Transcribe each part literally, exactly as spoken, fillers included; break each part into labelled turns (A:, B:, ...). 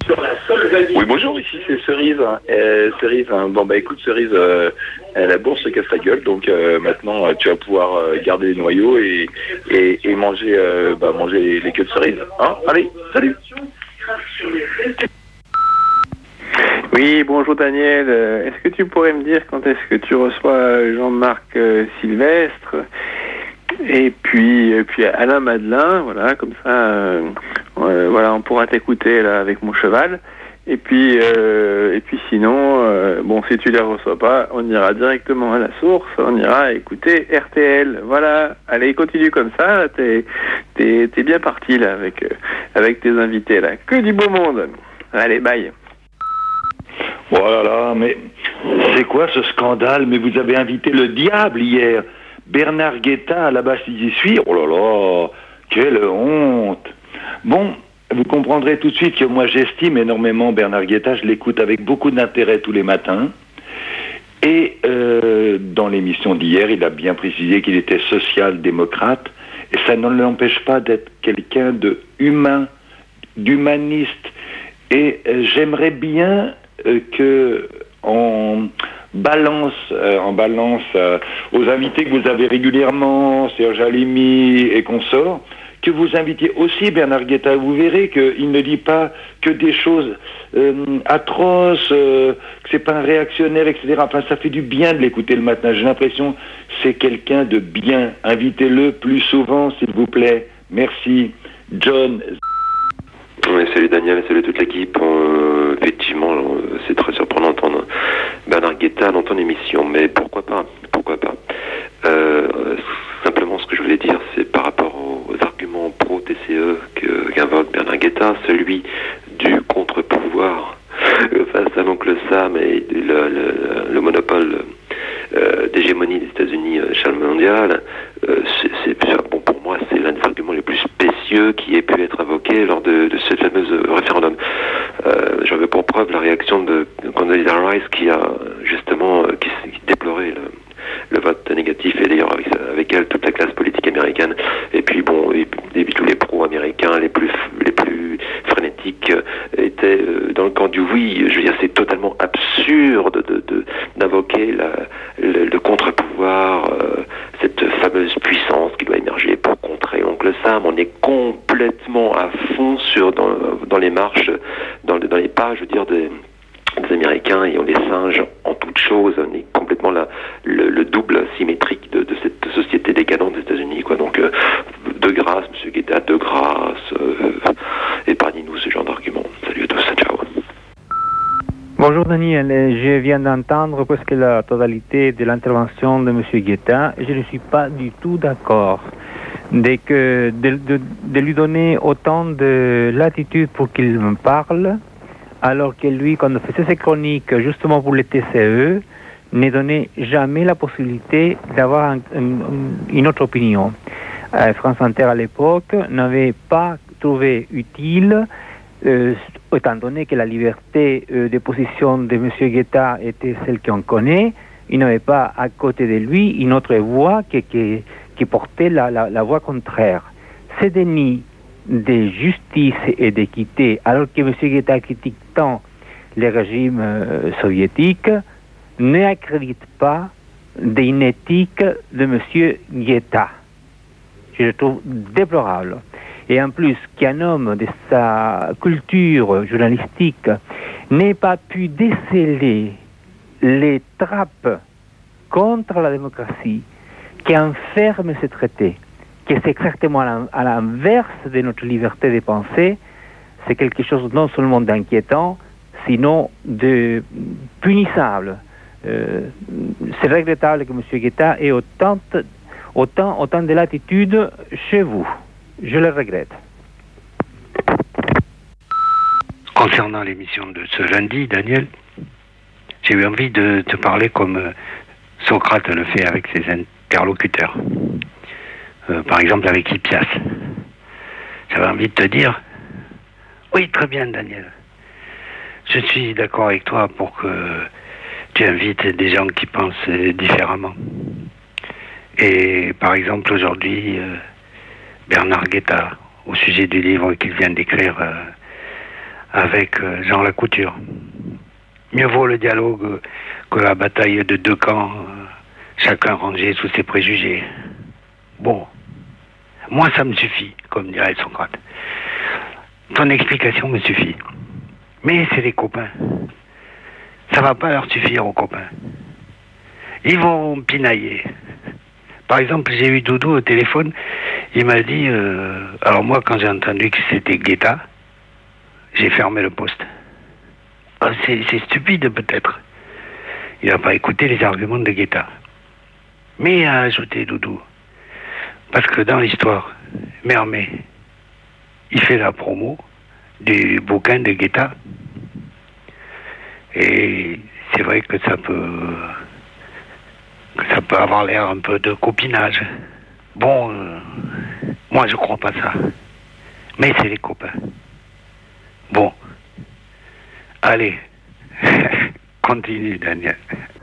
A: Oui, bonjour, ici c'est Cerise. Euh, Cerise, hein. Bon bah écoute Cerise, euh, la bourse se casse la gueule, donc euh, maintenant euh, tu vas pouvoir euh, garder les noyaux et, et, et manger, euh, bah, manger les, les queues de cerise. Hein, allez, salut.
B: Oui, bonjour Daniel. Euh, Est-ce que tu pourrais me dire quand est-ce que tu reçois Jean-Marc euh, Sylvestre et puis, et puis Alain Madelin, voilà, comme ça, euh, euh, voilà, on pourra t'écouter là avec mon cheval. Et puis, euh, et puis sinon, euh, bon, si tu les reçois pas, on ira directement à la source, on ira écouter R T L. Voilà, allez, continue comme ça. T'es, t'es, t'es bien parti là avec, euh, avec tes invités là. Que du beau monde. Allez, bye.
C: Oh là là, mais c'est quoi ce scandale? Mais vous avez invité le diable hier. Bernard Guetta à la Bastille suis. Oh là là, quelle honte. Bon, vous comprendrez tout de suite que moi j'estime énormément Bernard Guetta. Je l'écoute avec beaucoup d'intérêt tous les matins. Et euh, dans l'émission d'hier, il a bien précisé qu'il était social-démocrate. Et ça ne l'empêche pas d'être quelqu'un de humain, d'humaniste. Et euh, j'aimerais bien euh, que on balance, euh, en balance euh, aux invités que vous avez régulièrement, Serge Alimi et consorts, que vous invitiez aussi Bernard Guetta. Vous verrez qu'il ne dit pas que des choses euh, atroces, euh, que c'est pas un réactionnaire, et cetera. Enfin, ça fait du bien de l'écouter le matin. J'ai l'impression que c'est quelqu'un de bien. Invitez-le plus souvent, s'il vous plaît. Merci. John.
D: Oui, salut Daniel, salut toute l'équipe. Euh, effectivement, euh, c'est très surprenant d'entendre Bernard Guetta dans ton émission, mais pourquoi pas, pourquoi pas. Euh, simplement, ce que je voulais dire, c'est par rapport aux, aux arguments pro-T C E que, qu'invoque Bernard Guetta, celui du contre-pouvoir face à l'oncle Sam et le, le, le monopole euh, d'hégémonie des États-Unis euh, chez le mondial. Euh, c'est, c'est, bon, pour moi, c'est l'un des arguments les plus spécieux qui ait pu être invoqué lors de, de ce fameux référendum. Euh, j'en veux pour preuve la réaction de Condoleezza Rice qui a justement euh, qui, qui déplorait le, le vote négatif, et d'ailleurs avec, avec elle toute la classe politique américaine, et puis bon, et, et puis tous les pro-américains les plus les plus frénétiques euh, étaient euh, dans le camp du oui. Je veux dire, c'est totalement absurde de, de d'invoquer la, le, le contre-pouvoir, euh, cette fameuse puissance qui doit émerger pour contrer Oncle Sam. On est complètement à fond sur dans dans les marches, dans, dans les pas, je veux dire, des des Américains, et on les singe en toutes choses. On est complètement là, le, le double symétrique de, de cette société décadente des États-Unis, quoi. Donc, euh, de grâce, Monsieur Guetta, de grâce, euh, épargnez-nous ce genre d'arguments. Salut à tous, ciao.
E: Bonjour Daniel, je viens d'entendre presque la totalité de l'intervention de Monsieur Guetta. Je ne suis pas du tout d'accord. Dès que de, de, de lui donner autant de latitude pour qu'il me parle, alors que lui, quand il faisait ses chroniques justement pour les T C E, ne donnait jamais la possibilité d'avoir un, un, une autre opinion. Euh, France Inter à l'époque n'avait pas trouvé utile, euh, étant donné que la liberté euh, de position de M. Guetta était celle qu'on connaît, il n'avait pas à côté de lui une autre voix qui, qui, qui portait la, la, la voix contraire. Ce déni de justice et d'équité, alors que M. Guetta critique tant les régimes euh, soviétiques, n'accrédite pas d'inéthique de M. Guetta. Je le trouve déplorable. Et en plus, qu'un homme de sa culture journalistique n'ait pas pu déceler les trappes contre la démocratie qui enferment ce traité, que c'est exactement à l'inverse de notre liberté de penser, c'est quelque chose non seulement d'inquiétant, sinon de punissable. Euh, c'est regrettable que M. Guetta ait autant, autant, autant de latitude chez vous. Je le regrette.
F: Concernant l'émission de ce lundi, Daniel, j'ai eu envie de te parler comme Socrate le fait avec ses interlocuteurs. Euh, par exemple avec Hippias. J'avais envie de te dire, oui, très bien Daniel, je suis d'accord avec toi pour que tu invites des gens qui pensent différemment. Et par exemple aujourd'hui, euh, Bernard Guetta, au sujet du livre qu'il vient d'écrire euh, avec euh, Jean Lacouture. Mieux vaut le dialogue que la bataille de deux camps, euh, chacun rangé sous ses préjugés. Bon, moi ça me suffit, comme dirait Socrate. Ton explication me suffit. Mais c'est des copains. Ça va pas leur suffire aux copains. Ils vont pinailler. Par exemple, j'ai eu Doudou au téléphone, il m'a dit, euh, alors moi quand j'ai entendu que c'était Guetta, j'ai fermé le poste. Ah, c'est, c'est stupide peut-être. Il n'a pas écouté les arguments de Guetta. Mais il a ajouté Doudou, parce que dans l'histoire, Mermet, il fait la promo du bouquin de Guetta. Et c'est vrai que ça peut... que ça peut avoir l'air un peu de copinage. Bon, euh, moi je crois pas ça. Mais c'est les copains. Bon. Allez. Continue, Daniel.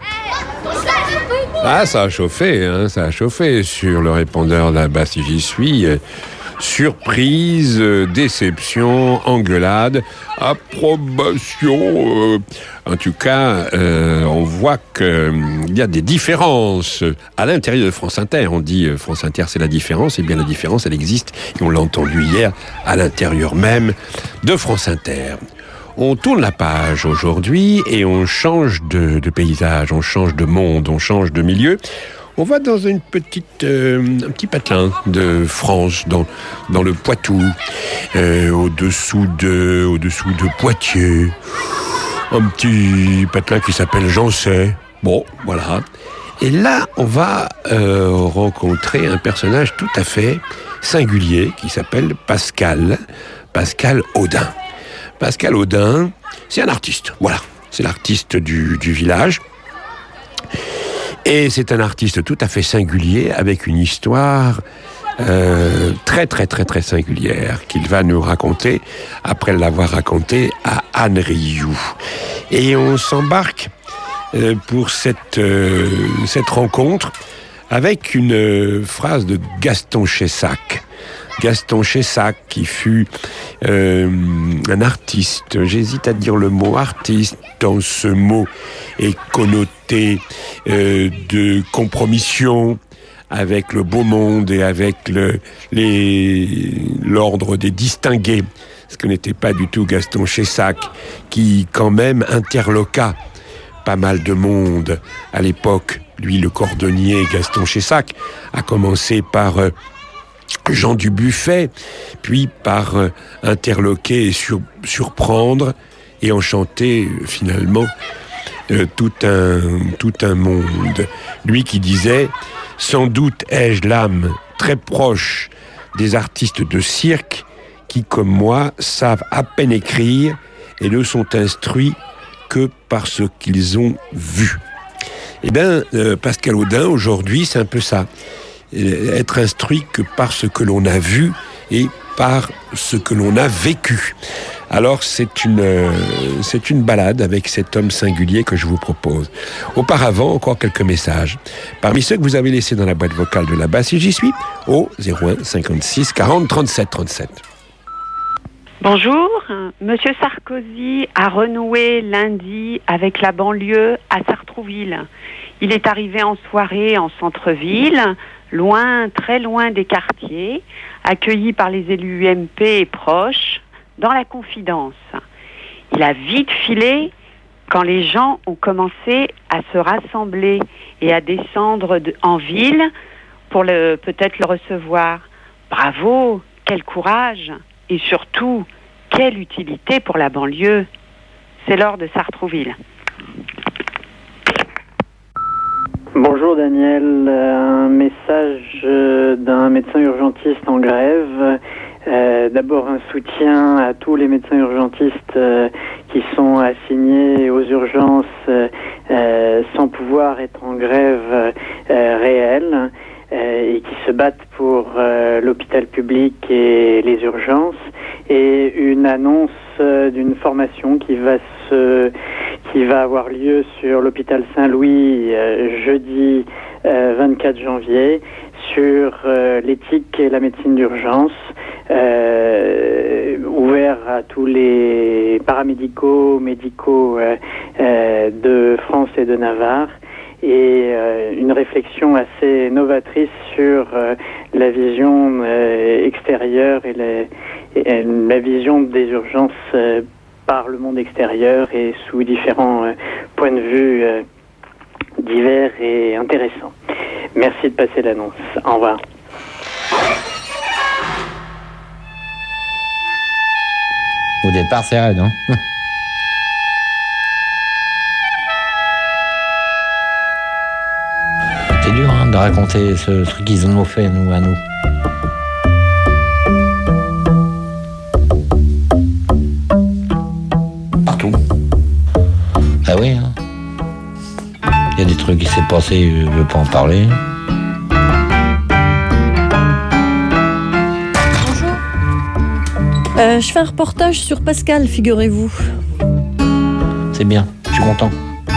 G: Ah, ça a chauffé, hein, ça a chauffé sur le répondeur là-bas si j'y suis. Surprise, euh, déception, engueulade, approbation. Euh, en tout cas, euh, on voit qu'il euh, y a des différences à l'intérieur de France Inter. On dit euh, France Inter, c'est la différence. Eh bien, la différence, elle existe. Et on l'a entendu hier à l'intérieur même de France Inter. On tourne la page aujourd'hui et on change de, de paysage, on change de monde, on change de milieu. On va dans une petite, euh, un petit patelin de France, dans, dans le Poitou, euh, au-dessous de, au-dessous de Poitiers. Un petit patelin qui s'appelle Jancet. Bon, voilà. Et là, on va euh, rencontrer un personnage tout à fait singulier qui s'appelle Pascal, Pascal Audin. Pascal Audin, c'est un artiste, voilà. C'est l'artiste du, du village. Et c'est un artiste tout à fait singulier, avec une histoire euh, très très très très singulière qu'il va nous raconter après l'avoir racontée à Anne Rioux. Et on s'embarque euh, pour cette, euh, cette rencontre avec une euh, phrase de Gaston Chessac. Gaston Chessac, qui fut euh, un artiste, j'hésite à dire le mot artiste, dans ce mot est connoté euh, de compromission avec le beau monde et avec le, les, l'ordre des distingués, ce que n'était pas du tout Gaston Chessac, qui quand même interloqua pas mal de monde à l'époque. Lui, le cordonnier Gaston Chessac, a commencé par... Euh, Jean Dubuffet, puis par euh, interloquer et sur, surprendre et enchanter euh, finalement euh, tout un, tout un monde. Lui qui disait « Sans doute ai-je l'âme très proche des artistes de cirque qui, comme moi, savent à peine écrire et ne sont instruits que par ce qu'ils ont vu. » Eh bien, euh, Pascal Audin, aujourd'hui, c'est un peu ça. Être instruit que par ce que l'on a vu et par ce que l'on a vécu. Alors c'est une, euh, c'est une balade avec cet homme singulier que je vous propose. Auparavant, encore quelques messages. Parmi ceux que vous avez laissés dans la boîte vocale de là-bas, si j'y suis, au zéro un cinquante-six quarante trente-sept trente-sept.
H: Bonjour, Monsieur Sarkozy a renoué lundi avec la banlieue à Sartrouville. Il est arrivé en soirée en centre-ville, loin, très loin des quartiers, accueilli par les élus U M P et proches, dans la confidence. Il a vite filé quand les gens ont commencé à se rassembler et à descendre de, en ville pour le, peut-être le recevoir. Bravo, quel courage et surtout, quelle utilité pour la banlieue. C'est Laure de Sartrouville.
I: Bonjour Daniel, un message d'un médecin urgentiste en grève. Euh, d'abord un soutien à tous les médecins urgentistes euh, qui sont assignés aux urgences euh, sans pouvoir être en grève euh, réelle euh, et qui se battent pour euh, l'hôpital public et les urgences, et une annonce euh, d'une formation qui va se qui va avoir lieu sur l'hôpital Saint-Louis euh, jeudi euh, vingt-quatre janvier sur euh, l'éthique et la médecine d'urgence. Euh, euh, ouvert à tous les paramédicaux, médicaux euh, euh, de France et de Navarre, et euh, une réflexion assez novatrice sur euh, la vision euh, extérieure et, les, et la vision des urgences euh, par le monde extérieur et sous différents euh, points de vue euh, divers et intéressants. Merci de passer l'annonce. Au revoir.
J: Au départ, c'est raide, hein. C'est dur, hein, de raconter ce truc qu'ils nous ont fait, nous, à nous. Partout. Ah oui, hein. Il y a des trucs qui s'est passé, je veux pas en parler.
K: Bonjour. Euh, je fais un reportage sur Pascal, figurez-vous.
J: C'est bien, je suis content.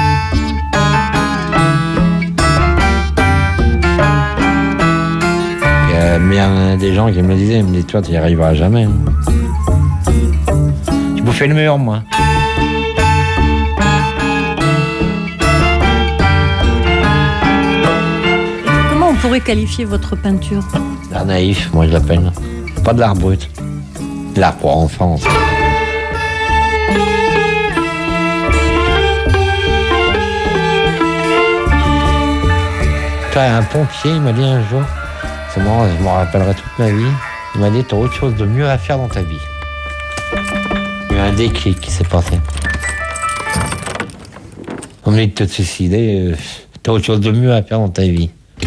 J: Il y a bien des gens qui me le disaient, ils me disaient, toi, tu n'y arriveras jamais. Hein. Je bouffais le mur, moi.
K: Comment on pourrait qualifier votre peinture?
J: L'art naïf, moi je l'appelle. Pas de l'art brut. L'art pour enfants. Un pompier, il m'a dit un jour, c'est marrant, je m'en rappellerai toute ma vie, il m'a dit, t'as autre chose de mieux à faire dans ta vie. Il y a eu un déclic qui s'est passé. On me dit de te suicider, euh, t'as autre chose de mieux à faire dans ta vie.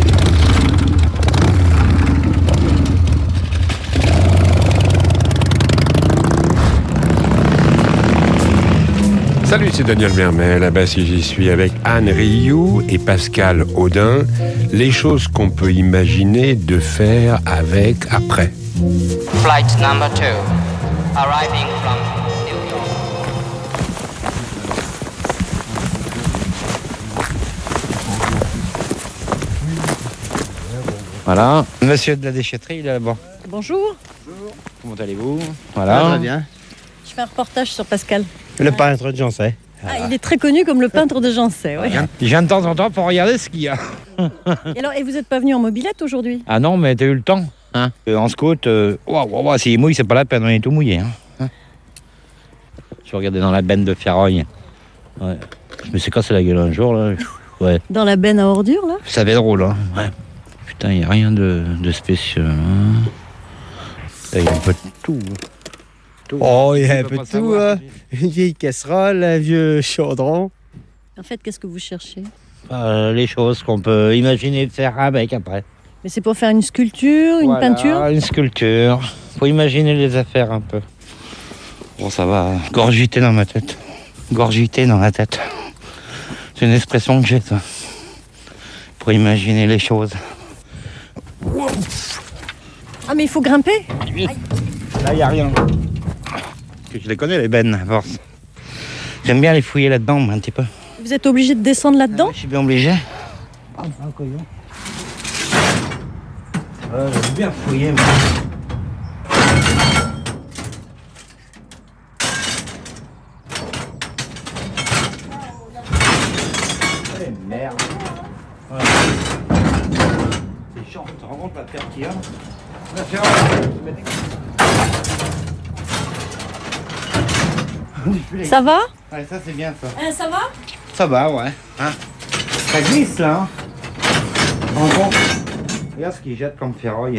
G: Salut, c'est Daniel Mermel. Ah ben, si j'y suis avec Anne Rioux et Pascal Audin, les choses qu'on peut imaginer de faire avec après.
L: Flight number two, arriving from New York.
J: Voilà, monsieur de la déchetterie, il est là-bas.
K: Bonjour.
J: Bonjour. Comment allez-vous? Voilà.
M: Très bien.
K: Je fais un reportage sur Pascal.
M: Le peintre de Jancet.
K: Ah, il est très connu comme le peintre de Jancet, ouais.
J: Je viens de temps en temps pour regarder ce qu'il y a.
K: Et alors, et vous n'êtes pas venu en mobilette aujourd'hui?
J: Ah non, mais t'as eu le temps, hein. Euh, en scout, euh, wow, wow, wow, s'il mouille, c'est pas la peine, on est tout mouillé, hein. hein. Je regardais dans la benne de ferraille. Ouais. Je me suis cassé la gueule un jour, là. Ouais.
K: Dans la benne à ordures, là?
J: Ça avait drôle, hein. Ouais. Putain, il n'y a rien de, de spécial, hein. Il y a un peu de tout. Tout.
M: Oh, il y a un peu de tout, hein. Une vieille casserole, un vieux chaudron.
K: En fait, qu'est-ce que vous cherchez?
J: euh, Les choses qu'on peut imaginer de faire avec après.
K: Mais c'est pour faire une sculpture, une
J: voilà,
K: peinture?
J: Une sculpture. Faut imaginer les affaires un peu. Bon, ça va gorgiter dans ma tête. Gorgiter dans la tête. C'est une expression que j'ai, ça. Pour imaginer les choses.
K: Ah, mais il faut grimper?
J: Oui. Là, il n'y a rien. Je les connais, les bennes, à force. J'aime bien les fouiller là-dedans, un petit peu.
K: Vous êtes obligé de descendre là-dedans?
J: Ah, je suis bien obligé. Ah, un couillon. Euh, j'aime bien fouiller, moi. Eh, merde. Ouais. C'est chiant, tu te rends compte la terre qu'il y a? La terre,
K: ça va?
J: Ouais, ça c'est bien ça.
K: Euh, ça va?
J: Ça va, ouais. Hein, ça glisse là. Hein. En gros, regarde ce qu'il jette comme ferraille.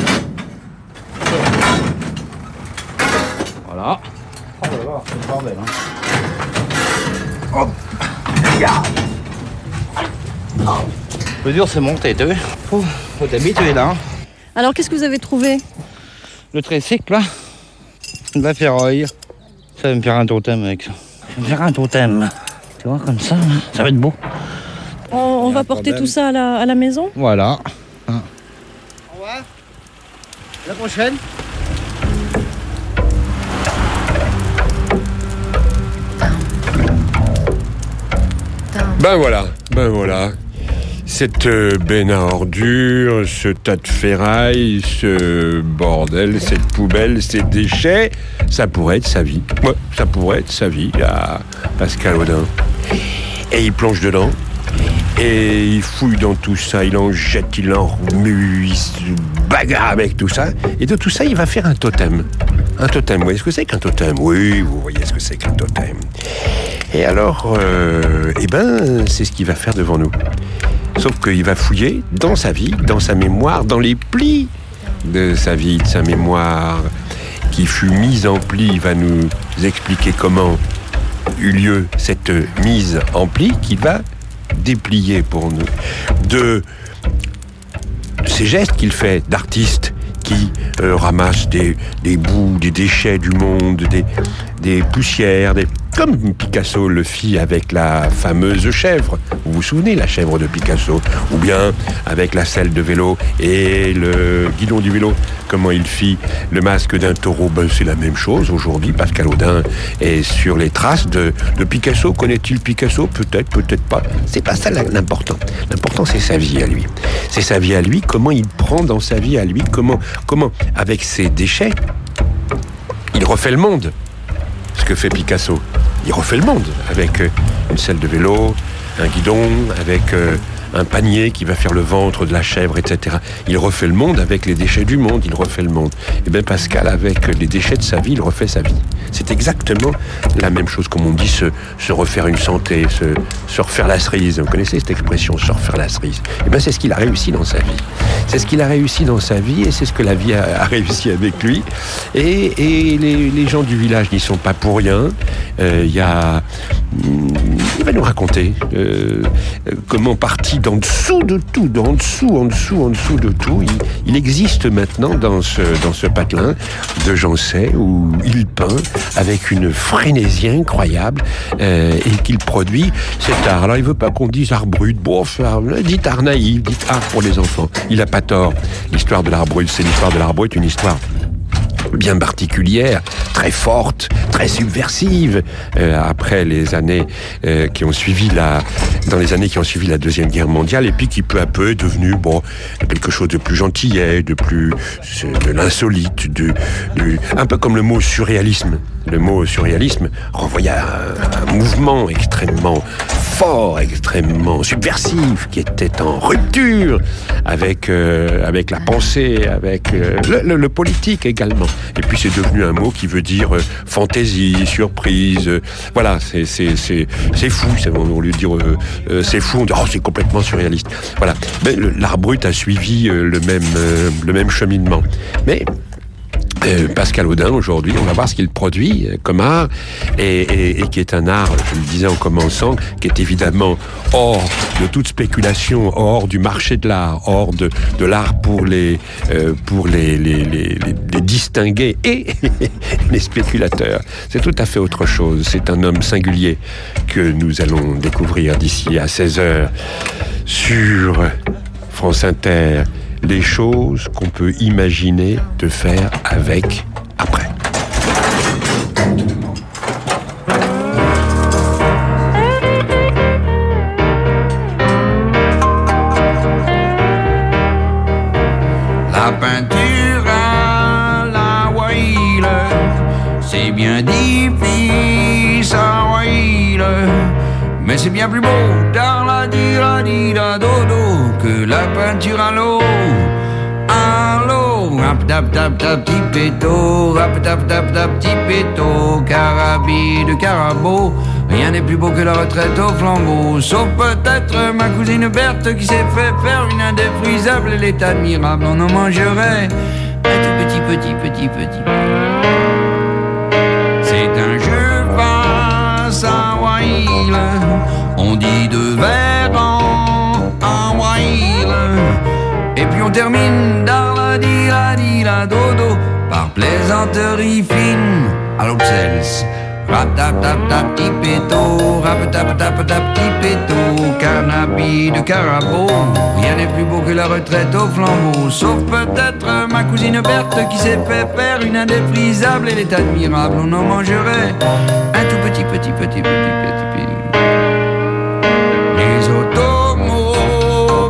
J: Voilà. Oh là là, c'est le bordel. Hein. Hop. Le dur c'est monter, tu vois. Faut, faut t'habituer là. Hein.
K: Alors qu'est-ce que vous avez trouvé?
J: Le tricycle là. De la ferraille. Ça va me faire un totem avec ça. Je vais me faire un totem. Tu vois, comme ça, hein. Ça va être beau.
K: On, on va porter problème. tout ça à la, à la maison?
J: Voilà. Hein.
M: Au revoir. À la prochaine.
G: Ben voilà, ben voilà. Cette benne à ordures, ce tas de ferraille, ce bordel, cette poubelle, ces déchets, ça pourrait être sa vie. Ouais, ça pourrait être sa vie à Pascal Audin. Et il plonge dedans, et il fouille dans tout ça, il en jette, il en remue, il se bagarre avec tout ça. Et de tout ça, il va faire un totem. Un totem, vous voyez ce que c'est qu'un totem? Oui, vous voyez ce que c'est qu'un totem. Et alors, euh, eh ben, c'est ce qu'il va faire devant nous. Sauf qu'il va fouiller dans sa vie, dans sa mémoire, dans les plis de sa vie, de sa mémoire, qui fut mise en pli. Il va nous expliquer comment eut lieu cette mise en pli qu'il va déplier pour nous. De ces gestes qu'il fait d'artiste qui euh, ramasse des, des bouts, des déchets du monde, des, des poussières, des... comme Picasso le fit avec la fameuse chèvre. Vous vous souvenez, la chèvre de Picasso? Ou bien avec la selle de vélo et le guidon du vélo, comment il fit le masque d'un taureau. Ben, c'est la même chose aujourd'hui. Pascal Audin est sur les traces de, de Picasso. Connaît-il Picasso? Peut-être, peut-être pas. C'est pas ça l'important. L'important, c'est sa vie à lui. C'est sa vie à lui, comment il prend dans sa vie à lui, comment, comment avec ses déchets, il refait le monde. Ce que fait Picasso. Il refait le monde avec une selle de vélo, un guidon, avec euh, un panier qui va faire le ventre de la chèvre, et cetera. Il refait le monde avec les déchets du monde, il refait le monde. Et bien Pascal, avec les déchets de sa vie, il refait sa vie. C'est exactement la même chose, comme on dit, se, se refaire une santé, se, se refaire la cerise. Vous connaissez cette expression, se refaire la cerise? Et bien c'est ce qu'il a réussi dans sa vie. C'est ce qu'il a réussi dans sa vie et c'est ce que la vie a, a réussi avec lui. Et, et les, les gens du village n'y sont pas pour rien. Il euh, y a... Il va nous raconter euh, comment parti d'en dessous de tout, d'en dessous, en dessous, en dessous de tout, il, il existe maintenant dans ce, dans ce patelin de Jancet où il peint avec une frénésie incroyable euh, et qu'il produit cet art. Alors il veut pas qu'on dise art brut, bof, dit art naïf, dit art pour les enfants. Il a pas tort. L'histoire de l'art brut, c'est l'histoire de l'art brut, une histoire bien particulière, très forte, très subversive. Euh, après les années euh, qui ont suivi la, dans les années qui ont suivi la Deuxième Guerre mondiale, et puis qui peu à peu est devenu bon quelque chose de plus gentillet, de plus de l'insolite, de, de un peu comme le mot surréalisme. Le mot surréalisme renvoyait à un, un mouvement extrêmement fort, extrêmement subversif, qui était en rupture avec euh, avec la pensée, avec euh, le, le, le politique également. Et puis c'est devenu un mot qui veut dire euh, fantaisie, surprise. Euh, voilà, c'est c'est c'est c'est fou. C'est, au lieu de dire euh, euh, c'est fou, on dit oh c'est complètement surréaliste. Voilà. Mais le, l'art brut a suivi euh, le même euh, le même cheminement. Mais Euh, Pascal Audin, aujourd'hui, on va voir ce qu'il produit comme art, et, et, et qui est un art, je le disais en commençant, qui est évidemment hors de toute spéculation, hors du marché de l'art, hors de, de l'art pour les, euh, pour les, les, les, les, les distingués et les spéculateurs. C'est tout à fait autre chose. C'est un homme singulier que nous allons découvrir d'ici à seize heures sur France Inter. Les choses qu'on peut imaginer de faire avec après.
N: La peinture à la Whale, c'est bien difficile à Whale, mais c'est bien plus beau dans la di la di la dodo que la peinture à l'eau. À l'eau, rap tap tap tap tipeto, rap tap tap tap tipeto, carabie de carabo. Rien n'est plus beau que la retraite au flambeau, sauf peut-être ma cousine Berthe qui s'est fait faire une indéfrisable. Elle est admirable, on en mangerait un tout petit petit petit petit. C'est un jeu face à Whale, on dit de verre en, en Whale. Et puis on termine dans la di la di la dodo par plaisanterie fine à l'obsels. Rap tap tap tap tipeto, rap tap tap tap tipeto, carnabi de carabo. Rien n'est plus beau que la retraite au flambeau, sauf peut-être ma cousine Berthe qui s'est fait faire une indéfrisable. Elle est admirable, on en mangerait un tout petit petit petit petit petit petit. Les automobiles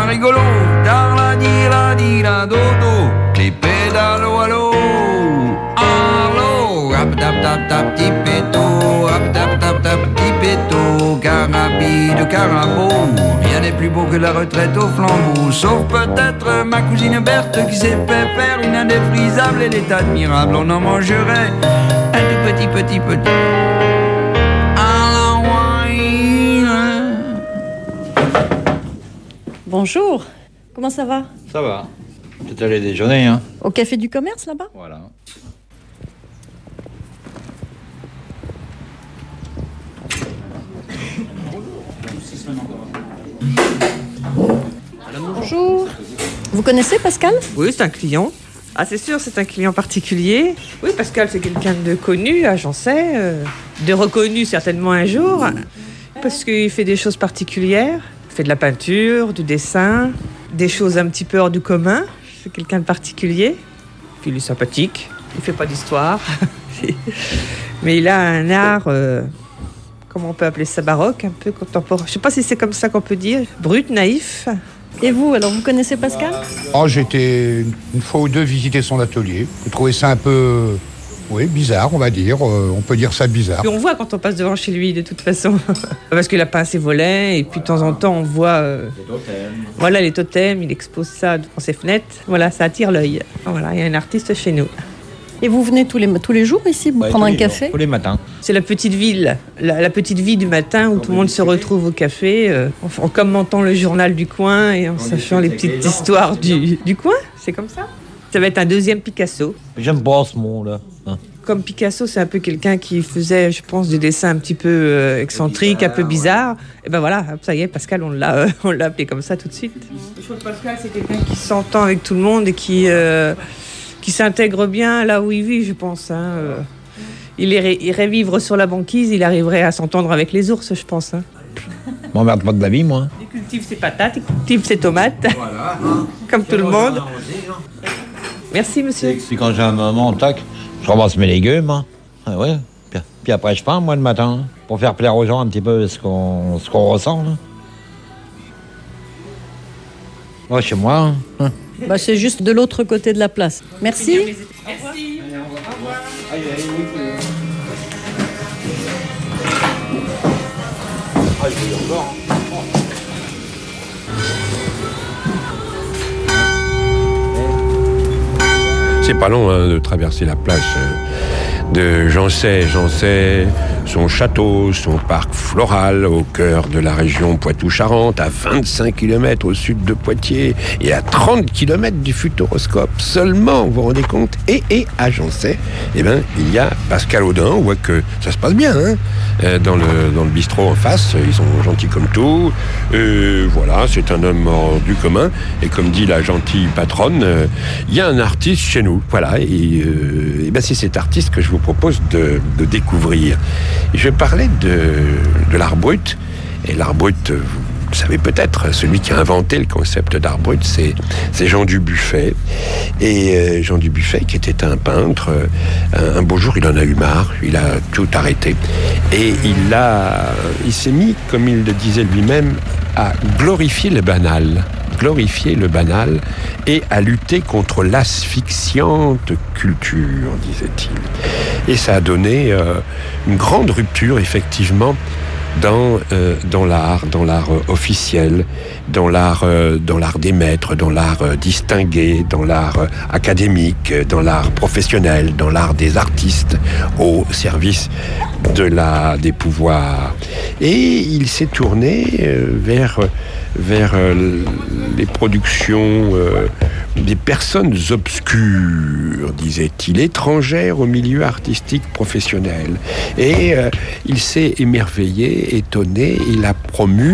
N: rigolo. Darla di la di la do do. Les pédalos allo. Allo. Hop tap tap tap tipeto. Hop tap tap tap tipeto. Carabi de carabo. Rien n'est plus beau que la retraite au flambeau. Sauf peut-être ma cousine Berthe qui s'est fait faire une indéfrisable. Elle est admirable, on en mangerait un tout petit petit petit.
K: Bonjour, comment ça va?
O: Ça va. T'es allé déjeuner, hein?
K: Au café du commerce, là-bas?
O: Voilà.
K: Bonjour. Vous connaissez Pascal?
P: Oui, c'est un client. Ah, c'est sûr, c'est un client particulier. Oui, Pascal, c'est quelqu'un de connu, ah, j'en sais. Euh, de reconnu, certainement, un jour. Parce qu'il fait des choses particulières. Il fait de la peinture, du dessin, des choses un petit peu hors du commun. C'est quelqu'un de particulier. Puis il est sympathique. Il fait pas d'histoire. Mais il a un art, euh, comment on peut appeler ça, baroque, un peu contemporain. Je sais pas si c'est comme ça qu'on peut dire. Brut, naïf.
K: Et vous, alors, vous connaissez Pascal?
Q: Oh, j'ai été une, une fois ou deux visiter son atelier. J'ai trouvé ça un peu, oui, bizarre, on va dire. Euh, on peut dire ça bizarre.
P: Puis on voit quand on passe devant chez lui, de toute façon. Parce qu'il a peint ses volets, et puis de temps en temps, on voit... Euh, les totems. Voilà, les totems, il expose ça devant ses fenêtres. Voilà, ça attire l'œil. Voilà, il y a un artiste chez nous.
K: Et vous venez tous les, tous les jours ici, vous ouais, prendre un café?
O: Jours, tous les matins.
P: C'est la petite ville, la, la petite vie du matin où tout le monde se retrouve au café, euh, en, en commentant le journal du coin et en on sachant les petites histoires du, du coin. C'est comme ça. Ça va être un deuxième Picasso.
O: J'aime pas ce mot-là. Hein.
P: Comme Picasso, c'est un peu quelqu'un qui faisait, je pense, des dessins un petit peu euh, excentriques, un peu bizarres. Et ben voilà, ça y est, Pascal, on l'a, euh, on l'a appelé comme ça tout de suite. Je trouve que Pascal, c'est quelqu'un qui s'entend avec tout le monde et qui... Euh, qui s'intègre bien là où il vit, je pense. Hein. Il irait, irait vivre sur la banquise, il arriverait à s'entendre avec les ours, je pense. Hein.
O: Je m'emmerde pas de la vie, moi.
P: Il cultive ses patates, il cultive ses tomates, voilà, hein. Comme tout le monde. Merci, monsieur.
O: Puis quand j'ai un moment, tac, je ramasse mes légumes. Hein. Ah ouais. Puis, puis après, je peins, moi, le matin, pour faire plaire aux gens un petit peu ce qu'on, ce qu'on ressent. Là. Ouais, chez moi. Hein.
K: Bah, c'est juste de l'autre côté de la place. Merci.
P: Merci.
G: C'est pas long hein, de traverser la place de Jancey. Jancey, son château, son parc floral au cœur de la région Poitou-Charentes, à vingt-cinq kilomètres au sud de Poitiers et à trente kilomètres du Futuroscope. Seulement, vous vous rendez compte? Et, et à Jancey, eh ben, il y a Pascal Audin. On voit que ça se passe bien hein, dans, le, dans le bistrot en face. Ils sont gentils comme tout. Euh, voilà, c'est un homme hors du commun. Et comme dit la gentille patronne, euh, il y a un artiste chez nous. Voilà, et, euh, et ben, c'est cet artiste que je vous propose de, de découvrir. Je parlais de, de l'art brut, et l'art brut, vous savez peut-être, celui qui a inventé le concept d'art brut, c'est, c'est Jean Dubuffet. Et euh, Jean Dubuffet, qui était un peintre, un, un beau jour, il en a eu marre, il a tout arrêté. Et il, a, il s'est mis, comme il le disait lui-même, à glorifier le banal. glorifier le banal et à lutter contre l'asphyxiante culture, disait-il. Et ça a donné euh, une grande rupture, effectivement, dans, euh, dans l'art, dans l'art euh, officiel, dans l'art, euh, dans l'art des maîtres, dans l'art euh, distingué, dans l'art euh, académique, dans l'art professionnel, dans l'art des artistes, au service de la, des pouvoirs. Et il s'est tourné euh, vers, vers euh, les productions euh, des personnes obscures, disait-il, étrangères au milieu artistique professionnel. Et euh, il s'est émerveillé, étonné, il a promu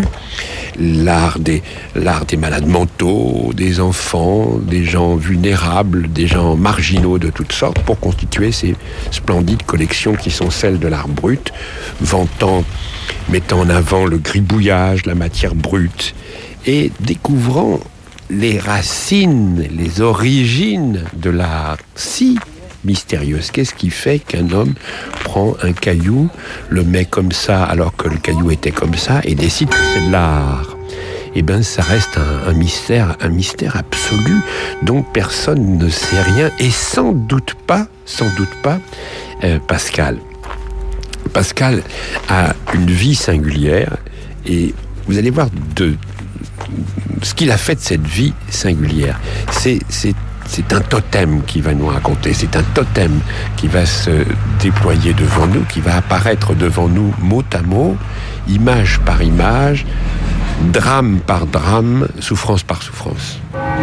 G: l'art des, l'art des malades mentaux, des enfants, des gens vulnérables, des gens marginaux de toutes sortes, pour constituer ces splendides collections qui sont celles de l'art brut, vantant, mettant en avant le gribouillage, la matière brute, et découvrant les racines, les origines de l'art si mystérieuse. Qu'est-ce qui fait qu'un homme prend un caillou, le met comme ça alors que le caillou était comme ça et décide que c'est de l'art? eh ben, ça reste un, un mystère, un mystère absolu dont personne ne sait rien, et sans doute pas, sans doute pas, euh, Pascal. Pascal a une vie singulière, et vous allez voir de ce qu'il a fait de cette vie singulière. C'est, c'est, c'est un totem qu'il va nous raconter. C'est un totem qui va se déployer devant nous, qui va apparaître devant nous mot à mot, image par image, drame par drame, souffrance par souffrance.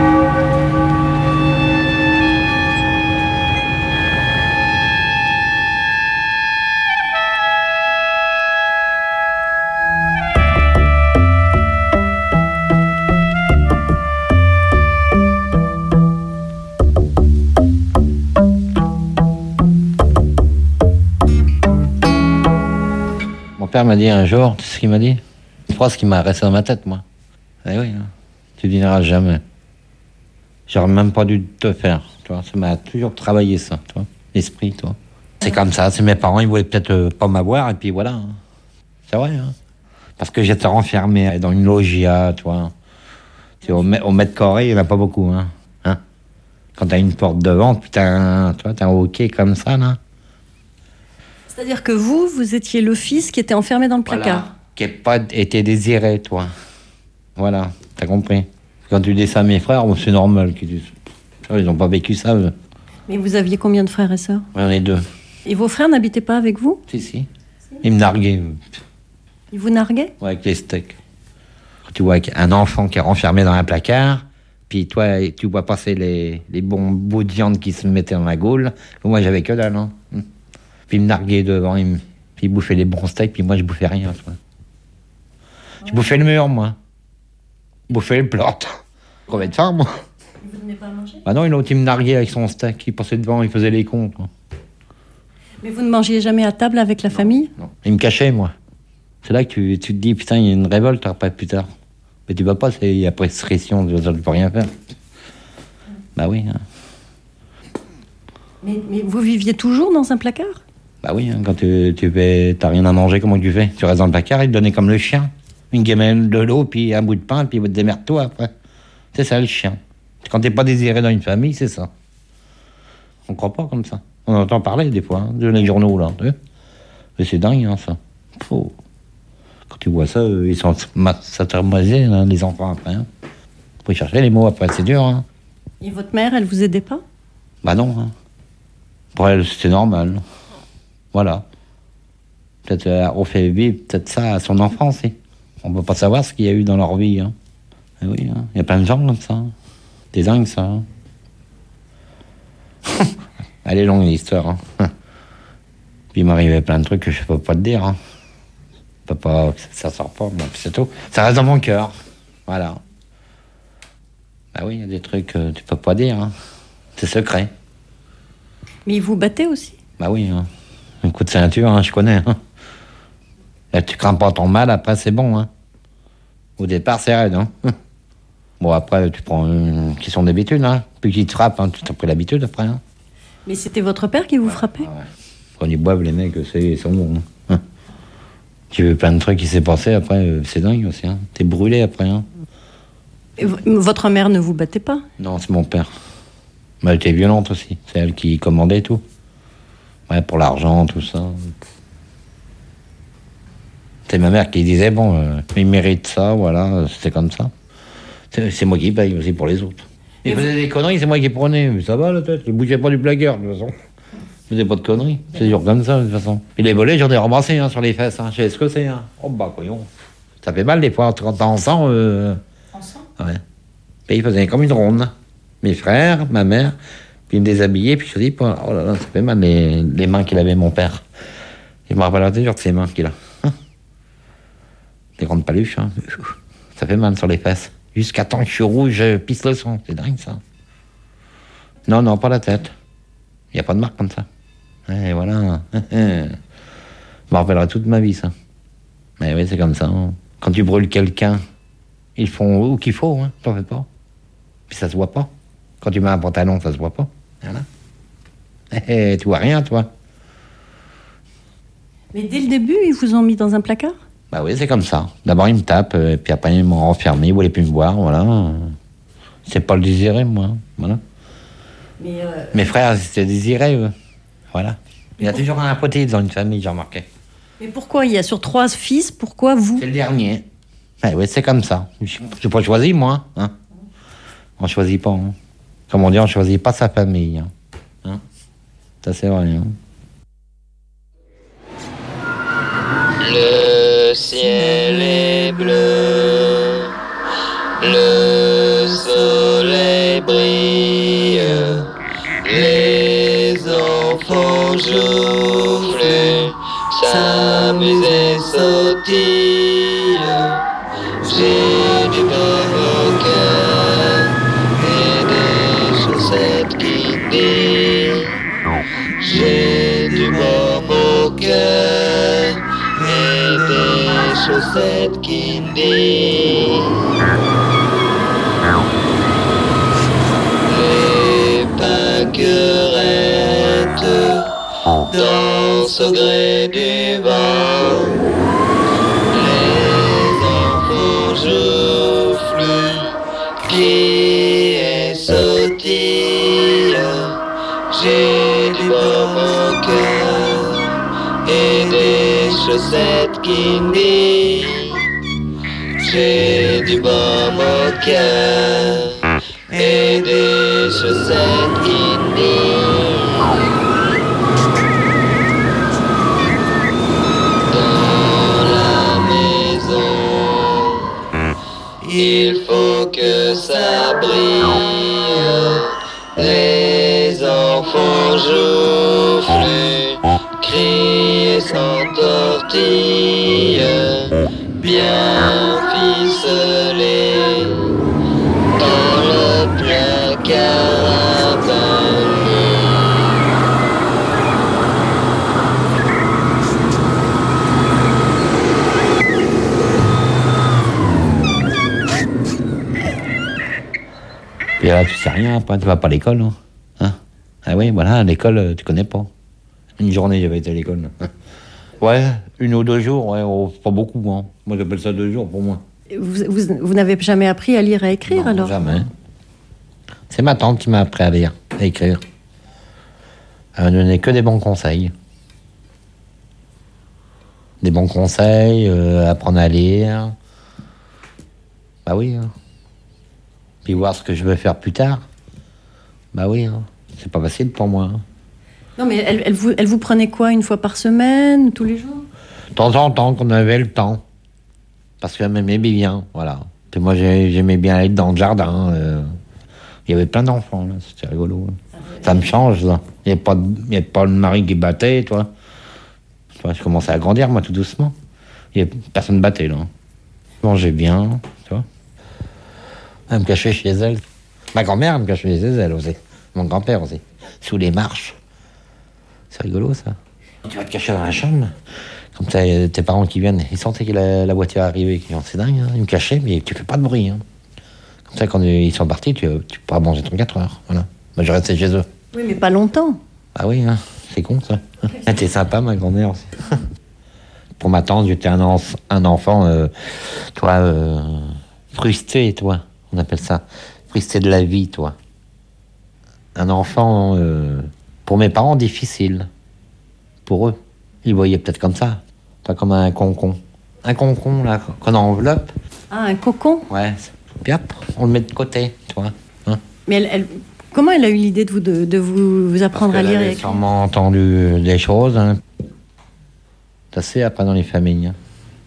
O: Mon père m'a dit un jour, tu sais ce qu'il m'a dit? C'est pas ce qui m'a resté dans ma tête, moi. Eh oui, hein. Tu dîneras jamais. J'aurais même pas dû te faire, tu vois. Ça m'a toujours travaillé, ça, tu vois. L'esprit, tu vois. C'est comme ça, c'est mes parents, ils voulaient peut-être euh, pas m'avoir, et puis voilà. Hein. C'est vrai, hein. Parce que j'étais renfermé dans une loggia, tu vois. Tu vois, au, au mètre carré, il n'y en a pas beaucoup, hein. hein Quand t'as une porte devant, puis t'as un, tu vois, t'as un hockey comme ça, là.
K: C'est-à-dire que vous, vous étiez le fils qui était enfermé dans le placard.
O: Voilà. Qui n'a pas été désiré, toi. Voilà, t'as compris. Quand tu dis ça à mes frères, c'est normal qu'ils disent. Ils n'ont pas vécu ça, eux.
K: Mais vous aviez combien de frères et sœurs?
O: Oui, on est deux.
K: Et vos frères n'habitaient pas avec vous?
O: Si, si. Ils me narguaient.
K: Ils vous narguaient?
O: Ouais, avec les steaks. Quand tu vois un enfant qui est renfermé dans un placard, puis toi, tu vois passer les, les bons bouts de viande qui se mettaient dans la gaule. Moi, j'avais que dalle, hein. Puis ils me narguaient devant, ils, me... puis ils bouffaient les bons steaks, puis moi, je bouffais rien, toi. Ouais. Je bouffais le mur, moi. Je bouffais le plat. Crevais de faim, moi.
K: Vous ne venez pas à manger?
O: Bah non, l'autre, il me narguait avec son steak. Il passait devant, il faisait les cons, quoi.
K: Mais vous ne mangiez jamais à table avec la
O: non,
K: famille?
O: Non. Il me cachait, moi. C'est là que tu, tu te dis, putain, il y a une révolte après, plus tard. Mais tu vas pas, c'est, il y a prescription, tu ne peux rien faire. Bah oui. Hein.
K: Mais, mais vous viviez toujours dans un placard?
O: Bah oui, hein, quand tu, tu fais, t'as rien à manger, comment tu fais? Tu restes dans le placard, ils te donnaient comme le chien. Une gamelle de l'eau, puis un bout de pain, puis démerde-toi après. C'est ça, le chien. Quand t'es pas désiré dans une famille, c'est ça. On croit pas comme ça. On entend parler des fois, hein, de les journaux, là. Mais c'est dingue, hein, ça. Faut... Quand tu vois ça, euh, ils sont saturnisés, hein, les enfants, après. Hein. Faut y chercher les mots après, c'est dur, hein.
K: Et votre mère, elle vous aidait pas?
O: Bah non, hein. Pour elle, c'était normal. Voilà. Peut-être euh, on fait vivre peut-être ça à son enfant aussi. On peut pas savoir ce qu'il y a eu dans leur vie. Hein. Et oui, il hein. y a plein de gens comme ça. C'est dingue, ça. Hein. Elle est longue, l'histoire. Hein. Puis il m'arrivait plein de trucs que je peux pas te dire. Hein. Je peux pas, ça sort pas, bon, c'est tout. Ça reste dans mon cœur. Voilà. Bah oui, il y a des trucs que tu peux pas dire. Hein. C'est secret.
K: Mais ils vous battaient aussi?
O: Bah oui, hein. Un coup de ceinture, hein, je connais. Hein. Là, tu crains pas ton mal, après c'est bon. Hein. Au départ, c'est raide. Hein. Bon, après, tu prends une question d'habitude. Hein. Puis qu'ils te frappent, hein, tu t'as pris l'habitude après. Hein.
K: Mais c'était votre père qui vous frappait?
O: Ah ouais. Quand ils boivent, les mecs, c'est, ils sont bons. Hein. Tu veux plein de trucs qui s'est passé, après, c'est dingue aussi. Hein. T'es brûlé après. Hein.
K: Et v- votre mère ne vous battait pas?
O: Non, c'est mon père. Mais elle était violente aussi. C'est elle qui commandait tout. Ouais, pour l'argent, tout ça. C'est ma mère qui disait, bon, euh, il mérite ça, voilà, c'était comme ça. C'est, c'est moi qui paye aussi pour les autres. Il faisait des conneries, c'est moi qui prenais. Mais ça va la tête, il bougeait pas du placard, de toute façon. Il faisait pas de conneries. C'est dur comme ça, de toute façon. Et les volets, j'en ai ramassé hein, sur les fesses. Hein. Je sais ce que c'est. Hein. Oh bah, voyons. Ça fait mal des fois, quand t'es ensemble. Euh...
K: Ensemble?
O: Ouais. Puis il faisait comme une ronde. Mes frères, ma mère, puis il me déshabillait, puis je dis, oh là là, ça fait mal les, les mains qu'il avait, mon père. Il me rappelle toujours de ses mains qu'il a. Hein. Des grandes paluches, hein. Ça fait mal sur les fesses. Jusqu'à temps que je suis rouge, je pisse le sang. C'est dingue, ça. Non, non, pas la tête. Il n'y a pas de marque comme ça. Et voilà. Je me rappellerai toute ma vie, ça. Mais oui, c'est comme ça. Hein. Quand tu brûles quelqu'un, ils font où qu'il faut, hein. T'en fais pas. Puis ça se voit pas. Quand tu mets un pantalon, ça se voit pas. Voilà. Tu vois rien, toi.
K: Mais dès le début, ils vous ont mis dans un placard?
O: Bah oui, c'est comme ça. D'abord, ils me tapent, et puis après, ils m'ont renfermé, ils voulaient plus me voir, voilà. C'est pas le désiré, moi, voilà.
K: Mais euh...
O: Mes frères, c'était désiré, eux. Voilà. Il y a toujours un impoté dans une famille, j'ai remarqué.
K: Mais pourquoi il y a sur trois fils, pourquoi vous?
O: C'est le dernier. Bah oui, c'est comme ça. J'ai pas choisi, moi, hein. On choisit pas, hein. Comme on dit, on choisit pas sa famille, hein. Hein, ça, c'est vrai, hein.
R: Le ciel est bleu, le soleil brille, les enfants jouent, s'amusent et sautillent. J'ai du baume au cœur et des chaussettes qui disent. J'ai du baume au cœur et des chaussettes qui disent. Les pâquerettes dansent au gré du vent. Les enfants joufflent, crient et sautillent. J'ai du baume au cœur et des chaussettes qui disent. J'ai du baume au cœur et des chaussettes qui disent. Dans la maison, il faut que ça brille. Les enfants joufflent, crient et s'entortillent, bien ficelés dans le placard à
O: Et là, tu sais rien, après, tu vas pas à l'école, hein, hein. Ah oui, voilà, à l'école, tu connais pas. Une journée, j'avais été à l'école. Ouais, une ou deux jours, ouais, oh, pas beaucoup, hein. Moi, j'appelle ça deux jours pour moi.
K: Vous, vous, vous n'avez jamais appris à lire et à écrire,
O: non,
K: alors?
O: Jamais. C'est ma tante qui m'a appris à lire, à écrire. Elle m'a donné que des bons conseils. Des bons conseils, euh, apprendre à lire. Bah oui, hein. Puis voir ce que je veux faire plus tard. Bah oui, hein. C'est pas facile pour moi, hein.
K: Non, mais elle, elle, vous, elle vous prenait quoi, une fois par semaine, tous les jours?
O: De temps en temps, qu'on avait le temps. Parce qu'elle m'aimait bien, voilà. Puis moi, j'aimais bien être dans le jardin. Euh. Il y avait plein d'enfants, là. C'était rigolo. Hein. Ça me change, ça. Il n'y avait pas, de, pas le mari qui battait, toi. Toi. Je commençais à grandir, moi, tout doucement. Il y avait, personne ne battait, là. Je mangeais bien, tu vois. Elle me cachait chez elle. Ma grand-mère me cachait chez elle aussi. Mon grand-père aussi. Sous les marches. C'est rigolo, ça. Tu vas te cacher dans la chambre. Comme ça, tes parents qui viennent, ils sentaient que la, la voiture arrivait. C'est dingue, hein. Ils me cachaient, mais tu fais pas de bruit, hein. Comme ça, quand ils sont partis, tu, tu pourras manger trente-quatre heures. Voilà. Moi, je restais chez eux.
K: Oui, mais pas longtemps.
O: Ah oui, hein. C'est con, ça. Elle était sympa, ma grand-mère aussi. Pour ma tante, j'étais un, enf un enfant, euh, toi, euh, frustré, toi. On appelle ça. Frustré de la vie, toi. Un enfant, euh, pour mes parents, difficile. Pour eux. Ils voyaient peut-être comme ça. Pas comme un concon. Un concon, là, qu'on enveloppe.
K: Ah, un cocon?
O: Ouais. Puis hop, on le met de côté, tu vois. Hein.
K: Mais elle, elle, comment elle a eu l'idée de vous, de, de vous, vous apprendre
O: Parce
K: à lire et
O: écrire? Elle avait sûrement entendu des choses. Hein. Ça c'est après dans les familles. Hein.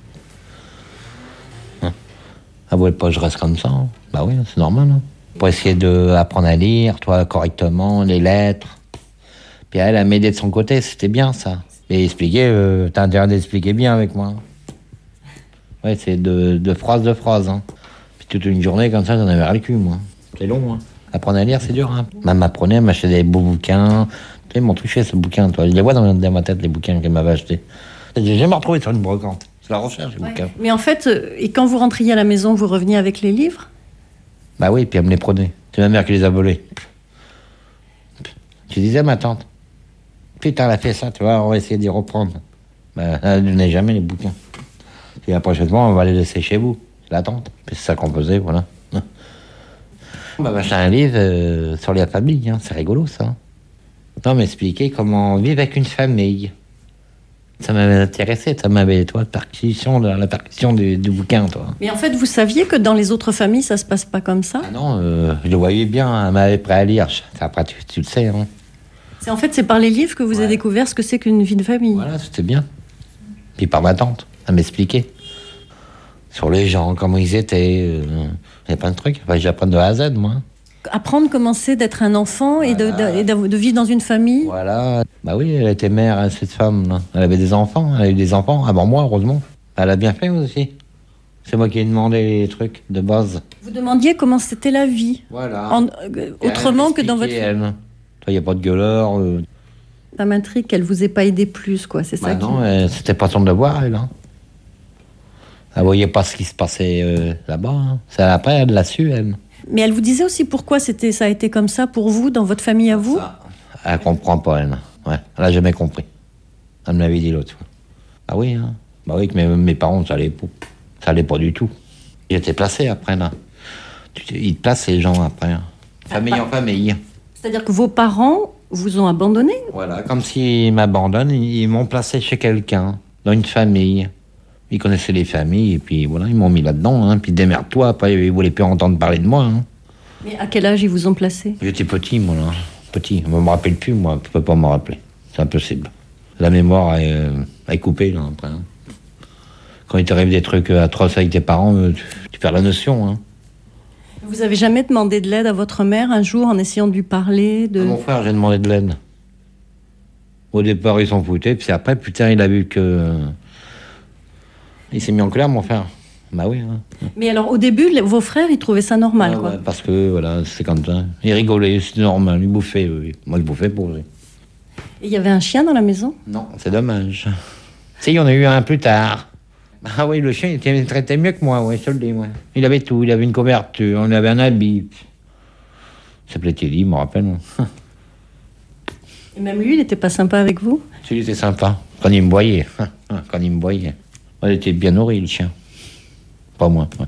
O: Hein. Ah ouais, pas je reste comme ça. Hein. Bah oui, c'est normal. Hein. Pour essayer d'apprendre à lire, toi, correctement, les lettres. Puis elle a m'aidé de son côté, c'était bien ça. Et expliquer, euh, t'as intérêt d'expliquer bien avec moi. Ouais, c'est de, de phrase de phrase. Hein. Puis toute une journée comme ça, j'en avais ras le cul, moi. C'est long, hein. Apprendre à lire, c'est dur, hein. Maman m'apprenait, elle m'achetait des beaux bouquins. Tu sais, ils m'ont touché, ce bouquin, toi. Je les vois dans, dans ma tête, les bouquins qu'elle m'avait achetés. J'ai jamais retrouvé sur une brocante. C'est la recherche, les ouais. bouquins.
K: Mais en fait, et quand vous rentriez à la maison, vous reveniez avec les livres?
O: Bah oui, puis elle me les prenait. C'est ma mère qui les a volés. Je disais à ma tante, putain, elle a fait ça, tu vois, on va essayer d'y reprendre. Bah, elle ne donnait jamais les bouquins. Et la prochaine fois, on va les laisser chez vous, la tante. Puis c'est ça qu'on faisait, voilà. On m'a acheté un livre euh, sur la famille, hein. C'est rigolo, ça. Non, m'expliquer comment vivre avec une famille. Ça m'avait intéressé, ça m'avait, toi, percussion, la percussion du, du bouquin, toi.
K: Mais en fait, vous saviez que dans les autres familles, ça se passe pas comme ça?
O: Ah non, euh, je le voyais bien, elle m'avait prêt à lire. Après, tu, tu le sais, hein.
K: C'est en fait, c'est par les livres que vous avez découvert ce que c'est qu'une vie de famille.
O: Voilà, c'était bien. Puis par ma tante, elle m'expliquait. Sur les gens, comment ils étaient. Euh, il y a plein de trucs. Enfin, j'apprends de A à Z, moi.
K: Apprendre comment c'est d'être un enfant et, de, de, et de, de vivre dans une famille.
O: Voilà. Bah oui, elle était mère, hein, cette femme, là. Elle avait des enfants, elle a eu des enfants avant moi, heureusement. Elle a bien fait aussi. C'est moi qui ai demandé les trucs de base.
K: Vous demandiez comment c'était la vie.
O: Voilà.
K: En, euh, autrement que dans votre
O: famille. Il n'y a pas de gueuleur. Euh...
K: Ça m'intrigue qu'elle vous ait pas aidé plus, quoi. C'est
O: bah
K: ça.
O: Non,
K: qui...
O: euh, c'était pas son devoir, elle. Hein. Elle voyait pas ce qui se passait euh, là-bas. Hein. C'est après, elle l'a su, elle.
K: Mais elle vous disait aussi pourquoi c'était, ça a été comme ça pour vous, dans votre famille à vous?
O: Ça, elle comprend pas, elle. Ouais, elle a jamais compris. Elle me l'avait dit l'autre fois. Ah oui, hein. Bah oui, que mes, mes parents, ça allait pas. Ça allait pas du tout. Ils étaient placés après, là. Ils te placent les gens après. Hein. Famille en famille.
K: C'est-à-dire que vos parents vous ont abandonné?
O: Voilà, comme s'ils m'abandonnent, ils m'ont placé chez quelqu'un, dans une famille. Ils connaissaient les familles, et puis voilà, ils m'ont mis là-dedans, hein, puis démerde-toi, après ils voulaient plus entendre parler de moi. Hein.
K: Mais à quel âge ils vous ont placé?
O: J'étais petit, moi, là. Petit. Je me rappelle plus, moi, je peux pas me rappeler. C'est impossible. La mémoire est, euh, est coupée, là, après. Hein. Quand il t'arrive des trucs atroces avec tes parents, euh, tu, tu perds la notion, hein.
K: Vous avez jamais demandé de l'aide à votre mère un jour en essayant de lui parler de...
O: À mon frère, j'ai demandé de l'aide. Au départ, ils s'en foutaient, puis après, putain, il a vu que... Il s'est mis en colère, mon frère. Bah oui. Hein.
K: Mais alors, au début, les, vos frères, ils trouvaient ça normal,
O: ah,
K: quoi.
O: Ouais, parce que, voilà, c'est comme ça. Ils rigolaient, c'était normal, ils bouffaient, eux. Moi, je bouffais pour eux.
K: Et il y avait un chien dans la maison?
O: Non, c'est dommage. Si, il y en a eu un plus tard. Ah oui, le chien, il était traité mieux que moi, ouais, je te le dis, ouais. Il avait tout, il avait une couverture, il avait un habit. Il s'appelait Teddy, je me rappelle.
K: Et même lui, il n'était pas sympa avec vous?
O: Si, il était sympa, quand il me voyait. Quand il me voyait. Il était bien nourri, le chien. Pas moi, ouais.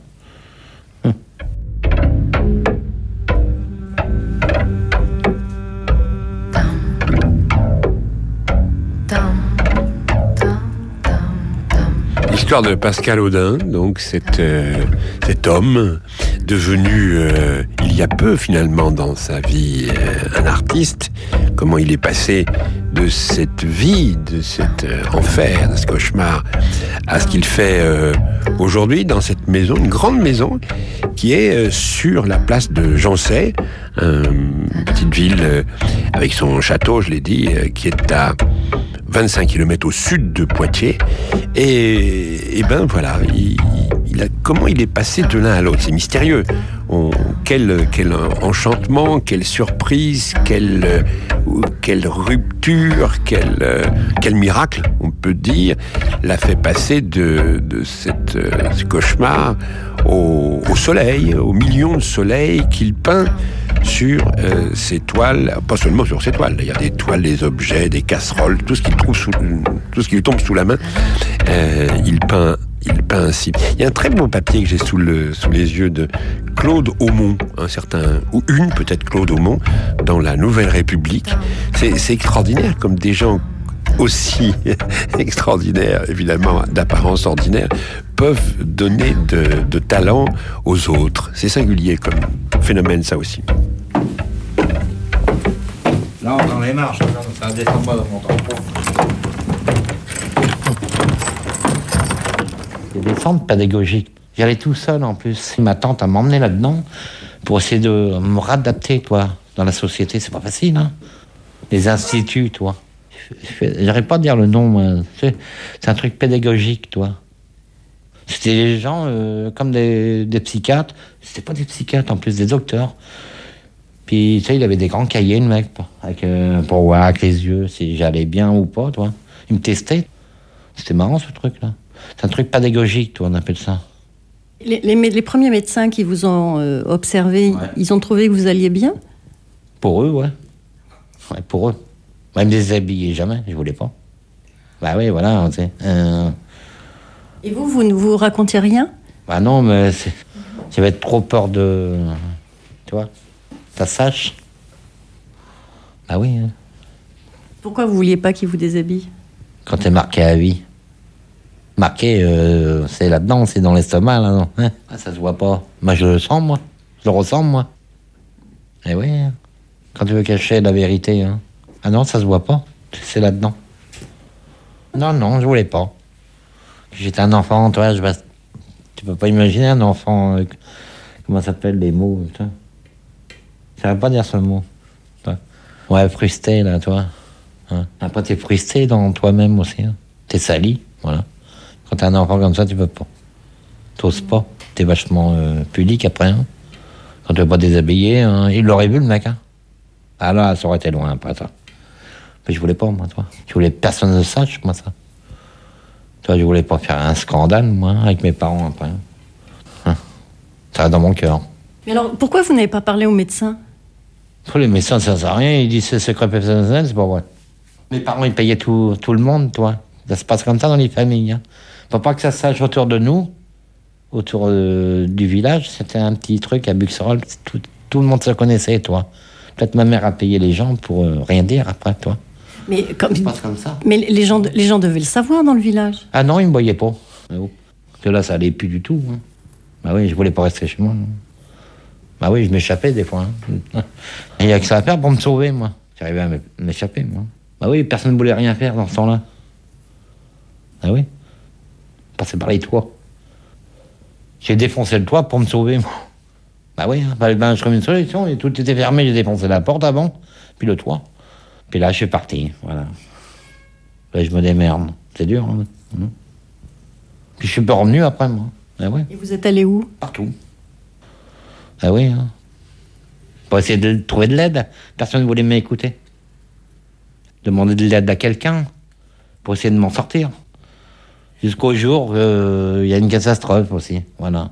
G: L'histoire de Pascal Audin, donc cet, euh, cet homme devenu euh, il y a peu finalement dans sa vie euh, un artiste, comment il est passé de cette vie, de cet euh, enfer, de ce cauchemar, à ce qu'il fait euh, aujourd'hui dans cette maison, une grande maison qui est euh, sur la place de Jancey, euh, une petite ville euh, avec son château, je l'ai dit, euh, qui est à vingt-cinq kilomètres au sud de Poitiers. Et, et ben voilà, il, il a, comment il est passé de l'un à l'autre, c'est mystérieux. On, quel, quel enchantement, quelle surprise, quelle, quelle rupture, quel, quel miracle, on peut dire, l'a fait passer de, de cette, ce cauchemar au, au soleil, aux millions de soleils qu'il peint sur euh, ses toiles, pas seulement sur ses toiles, il y a des toiles, des objets, des casseroles, tout ce qu'il trouve sous, tout ce qui lui tombe sous la main, euh, il peint, il peint ainsi. Il y a un très beau papier que j'ai sous le, sous les yeux de Claude Aumont, un certain, ou une peut-être Claude Aumont, dans la Nouvelle République. C'est, c'est extraordinaire comme des gens aussi extraordinaires, évidemment d'apparence ordinaire, peuvent donner de, de talent aux autres. C'est singulier comme phénomène, ça aussi.
O: Là, on dans les marches, ça descend pas dans mon tampon. Il y a des centres pédagogiques. J'y allais tout seul en plus. Ma tante a m'emmené là-dedans pour essayer de me réadapter, toi, dans la société. C'est pas facile, hein. Les instituts, toi. J'arrive pas à dire le nom, moi. C'est, c'est un truc pédagogique, toi. C'était des gens euh, comme des, des psychiatres. C'était pas des psychiatres, en plus, des docteurs. Puis, tu sais, il avait des grands cahiers, le mec, avec, euh, pour voir avec les yeux si j'allais bien ou pas, toi. Il me testait. C'était marrant, ce truc-là. C'est un truc pédagogique, toi, on appelle ça.
K: Les, les, les premiers médecins qui vous ont euh, observé, ouais. Ils ont trouvé que vous alliez bien?
O: Pour eux, ouais. Ouais, pour eux. Même déshabiller, jamais, je voulais pas. Bah oui, voilà, tu sais. Euh...
K: Et vous, vous ne vous racontiez rien?
O: Bah non, mais c'est- j'avais trop peur de... Tu vois, ça sache. Bah oui, hein.
K: Pourquoi vous vouliez pas qu'il vous déshabille?
O: Quand t'es marqué à vie. Marqué, euh, c'est là-dedans, c'est dans l'estomac, là, non hein ah, ça se voit pas. Moi, je le sens, moi. Je le ressens, moi. Eh oui, hein. Quand tu veux cacher la vérité, hein. Ah non, ça se voit pas. C'est là-dedans. Non, non, je voulais pas. J'étais un enfant, toi, je... tu peux pas imaginer un enfant... euh, comment ça s'appelle, les mots, toi. Ça veut pas dire ce mot. Toi. Ouais, frustré, là, toi. Hein. Après, t'es frustré dans toi-même aussi. Hein. T'es sali, voilà. Quand t'es un enfant comme ça, tu peux pas. T'oses pas. T'es vachement euh, pudique après. Hein. Quand tu veux pas déshabiller, hein. Il l'aurait vu, le mec. Hein. Ah là, ça aurait été loin après ça. Mais je voulais pas, moi, toi. Je voulais que personne ne sache, moi, ça. Toi, je voulais pas faire un scandale, moi, avec mes parents après. Hein. Ça reste dans mon cœur.
K: Mais alors, pourquoi vous n'avez pas parlé au médecin?
O: Les médecins, ça sert à rien. Ils disent c'est secret personnel, c'est pas vrai. Mes parents, ils payaient tout, tout le monde, toi. Ça se passe comme ça dans les familles. Hein. Faut pas que ça se sache autour de nous, autour euh, du village. C'était un petit truc à Buxerolles. Tout, tout le monde se connaissait, toi. Peut-être ma mère a payé les gens pour euh, rien dire après, toi.
K: Mais comme,
O: ça se passe comme ça.
K: Mais les gens, les gens devaient le savoir dans le village.
O: Ah non, ils me voyaient pas. Mais bon. Parce que là, ça allait plus du tout. Hein. Bah oui, je voulais pas rester chez moi. Hein. Bah oui, je m'échappais des fois. Hein. Il y a que ça à faire pour me sauver, moi. J'arrivais à m'échapper, moi. Bah oui, personne ne voulait rien faire dans ce temps-là. Ah oui. Passer par les toits. J'ai défoncé le toit pour me sauver, moi. Bah oui, hein. Bah, ben, je trouvais une solution et tout était fermé. J'ai défoncé la porte avant, puis le toit. Puis là, je suis parti, voilà. Là, je me démerde. C'est dur, hein. Puis je suis pas revenu après, moi. Ah ouais.
K: Et vous êtes allé où?
O: Partout. Ah oui, hein. Pour essayer de trouver de l'aide. Personne ne voulait m'écouter. Demander de l'aide à quelqu'un pour essayer de m'en sortir. Jusqu'au jour où euh, il y a une catastrophe aussi, voilà.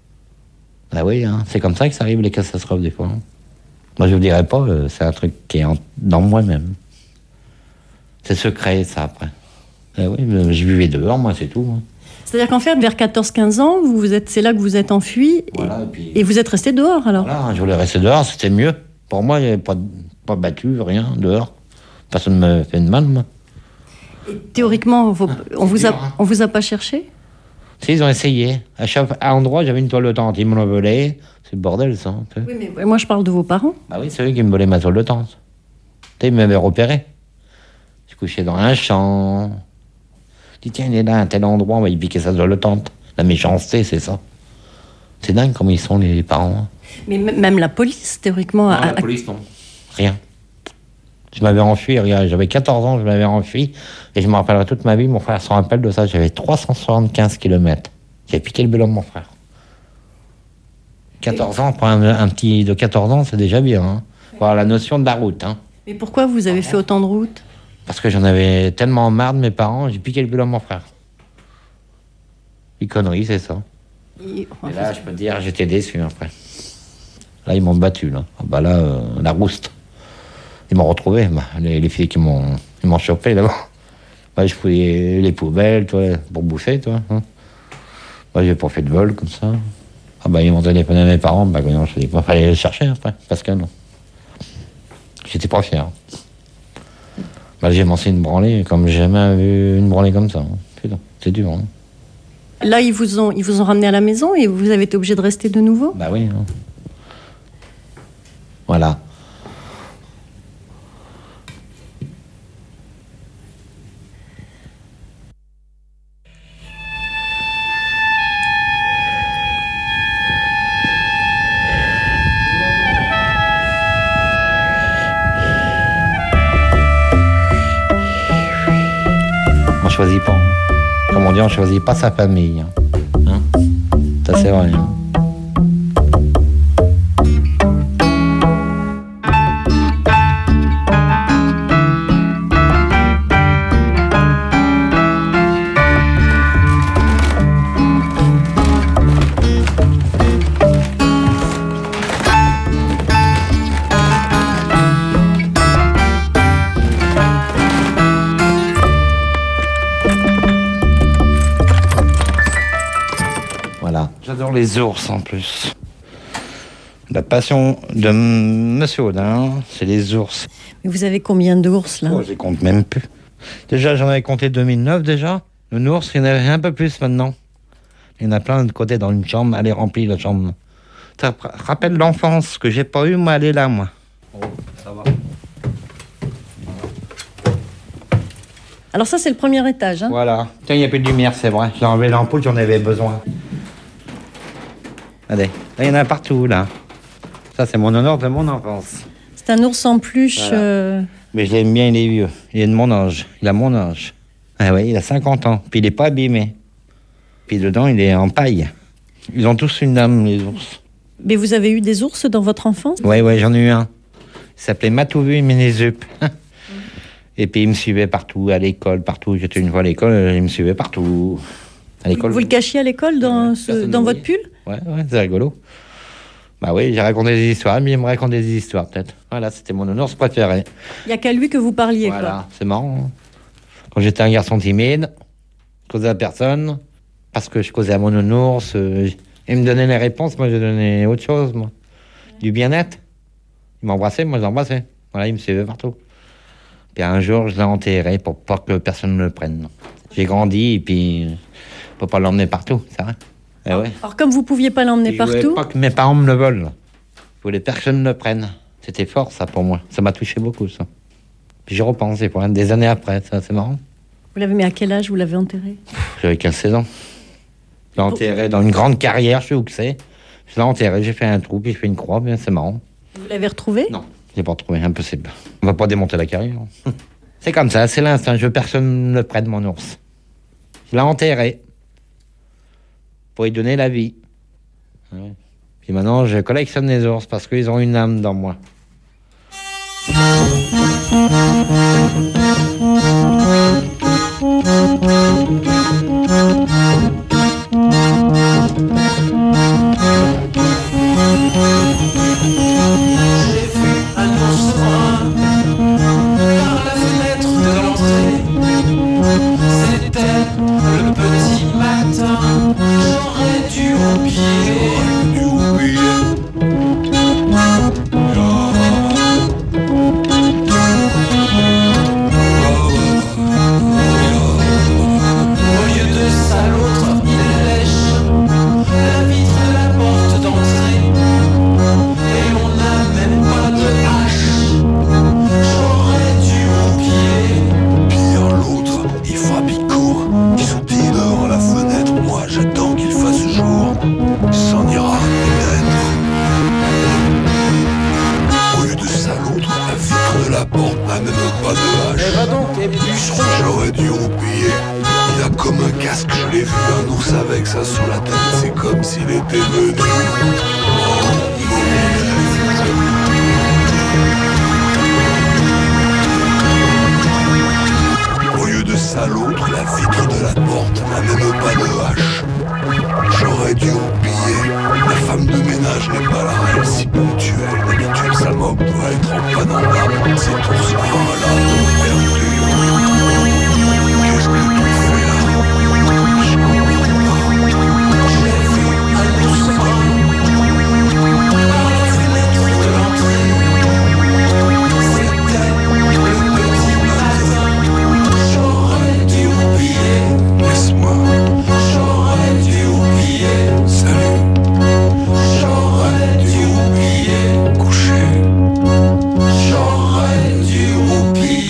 O: Ah oui, hein. C'est comme ça que ça arrive, les catastrophes, des fois. Hein. Moi, je vous dirais pas, euh, c'est un truc qui est en, dans moi-même. C'est secret, ça, après. Ah oui, je vivais dehors, moi, c'est tout. Hein.
K: C'est-à-dire qu'en fait, vers quatorze quinze ans, vous vous êtes, c'est là que vous êtes enfui,
O: voilà,
K: et,
O: et, puis,
K: et vous êtes resté dehors, alors.
O: Voilà, je voulais rester dehors, c'était mieux. Pour moi, il n'y avait pas, pas battu, rien, dehors. Personne ne me fait de mal, moi.
K: Et théoriquement, vous, on, vous a,
O: hein.
K: on vous a pas cherché?
O: Si, ils ont essayé. À chaque endroit, j'avais une toile de tente. Ils me l'ont volée. C'est le bordel, ça. Tu sais.
K: Oui, mais moi, je parle de vos parents.
O: Bah oui, c'est eux qui me volaient ma toile de tente. Tu sais, ils m'avaient repéré. Je couchais dans un champ. Je dis, tiens, il est là, à tel endroit, on va y piquer sa toile de tente. La méchanceté, c'est ça. C'est dingue comme ils sont, les parents. Hein.
K: Mais m- même la police, théoriquement...
O: Non,
K: a,
O: la police, non. Rien. Je m'avais enfui, regarde, j'avais quatorze ans, je m'avais enfui, et je me rappellerai toute ma vie, mon frère s'en rappelle de ça, j'avais trois cent soixante-quinze kilomètres. J'ai piqué le vélo de mon frère. quatorze ans, pour un, un petit de quatorze ans, c'est déjà bien. Hein. Voilà la notion de la route. Hein.
K: Mais pourquoi vous avez fait autant de routes?
O: Parce que j'en avais tellement marre de mes parents, j'ai piqué le vélo de mon frère. Une connerie, c'est ça.
K: Et, enfin,
O: et là, je peux te dire, j'étais déçu après. Là, ils m'ont battu, là. Ah bah là, euh, la rouste. Ils m'ont retrouvé, bah, les, les filles qui m'ont, ils m'ont chopé d'abord. Bah, je fouillais les poubelles, toi, pour bouffer, toi. Hein. Bah, j'ai pas fait de vol comme ça. Ah bah, ils m'ont téléphoné à mes parents, bah, non, je dis, il fallait les chercher après, parce que non. J'étais pas fier. Bah, j'ai lancé une branlée, comme j'ai jamais vu une branlée comme ça. Hein. Putain, c'est dur. Hein.
K: Là, ils vous ont, ils vous ont ramené à la maison et vous avez été obligé de rester de nouveau?
O: Bah oui. Hein. Voilà. On choisit pas. Comme on dit, on choisit pas sa famille. Hein. Ça c'est vrai. Hein.
J: j'adore les ours en plus. La passion de M. Monsieur Audin, c'est les ours.
K: Mais vous avez combien d'ours là?
J: Oh, je les compte même plus. Déjà, j'en avais compté deux mille neuf déjà. Le ours, il y en avait un peu plus maintenant. Il y en a plein de côté dans une chambre, elle est remplie la chambre. Ça rappelle l'enfance que j'ai pas eu, moi, elle est là, moi. Oh, ça va.
K: Alors ça, c'est le premier étage. Hein.
J: Voilà. Tiens, il n'y a plus de lumière, c'est vrai. J'ai enlevé l'ampoule, j'en avais besoin. Allez, là, il y en a partout, là. Ça, c'est mon honneur de mon enfance.
K: C'est un ours en peluche.
J: Voilà.
K: Euh...
J: Mais je l'aime bien, il est vieux. Il est de mon âge. Il a mon âge. Ah oui, il a cinquante ans. Puis il n'est pas abîmé. Puis dedans, il est en paille. Ils ont tous une dame, les ours.
K: Mais vous avez eu des ours dans votre enfance?
J: Oui, oui, j'en ai eu un. Il s'appelait Matouvu Ménézup. Et puis il me suivait partout, à l'école, partout. J'étais une fois à l'école, il me suivait partout. À l'école.
K: Vous, vous le cachiez à l'école dans,
J: ouais,
K: ce, dans votre pull?
J: Ouais, ouais, c'est rigolo. Bah oui, j'ai raconté des histoires, mais il me racontait des histoires peut-être. Voilà, c'était mon ours préféré.
K: Il n'y a qu'à lui que vous parliez,
J: voilà,
K: quoi.
J: C'est marrant. Quand j'étais un garçon timide, je causais à personne, parce que je causais à mon ours, euh, il me donnait les réponses, moi je donnais autre chose, moi. Du bien-être. Il m'embrassait, moi je l'embrassais. Voilà, il me suivait partout. Puis un jour, je l'ai enterré pour pas que personne ne le prenne. J'ai grandi et puis je peux pas l'emmener partout, c'est vrai. Eh ouais.
K: Alors comme vous pouviez pas l'emmener
J: Je
K: partout...
J: voulais pas que mes parents me le volent. Je voulais que personne ne le prenne. C'était fort ça pour moi. Ça m'a touché beaucoup ça. Puis je repense des fois, des années après, ça c'est marrant.
K: Vous l'avez mis à quel âge vous l'avez enterré?
J: J'avais quinze seize ans. Je l'ai enterré dans une grande carrière, je sais où que c'est. Je l'ai enterré, j'ai fait un trou, puis j'ai fait une croix, bien c'est marrant.
K: Vous l'avez retrouvé?
J: Non, je l'ai pas retrouvé, impossible. On va pas démonter la carrière. C'est comme ça, c'est l'instinct, je veux personne ne le prenne mon ours. Je l'ai enterré. Pour y donner la vie. Ouais. Puis maintenant, je collectionne les ours parce qu'ils ont une âme dans moi.
R: J'ai vu un ours brun par la fenêtre de l'entrée. C'était le petit matin. J'aurais dû oublier. Au lieu de ça, l'autre il lèche la vitre de la porte d'entrée. Et on n'a même pas de hache. J'aurais dû oublier.
S: Pire, l'autre, il frappe, il court. Il sautille dehors à la fenêtre. Moi, j'attends qu'il fasse jour. Il s'en ira, peut-être. Au lieu de ça, l'autre, la vitre de la porte n'a même pas de hache.
R: Eh va donc, les bûcherons.
S: J'aurais dû oublier. Il a comme un casque, je l'ai vu, un ours avec ça sur la tête. C'est comme s'il était venu. Au lieu de ça, l'autre, la vitre de la porte n'a même pas de hache. J'aurais dû oublier. La femme de ménage n'est pas là, elle est si ponctuelle. D'habitude, sa moque doit être en panne en bas. C'est tout ce là perdu. Qu'est-ce que tu fais là? Je comprends pas.
R: J'ai vu un ours brun par la fenêtre de l'entrée. C'était le petit matin. J'aurais dû oublier.
S: Laisse-moi.
R: J'aurais dû oublier.
S: Salut.
R: J'aurais dû oublier.
S: Coucher.
R: J'aurais dû oublier.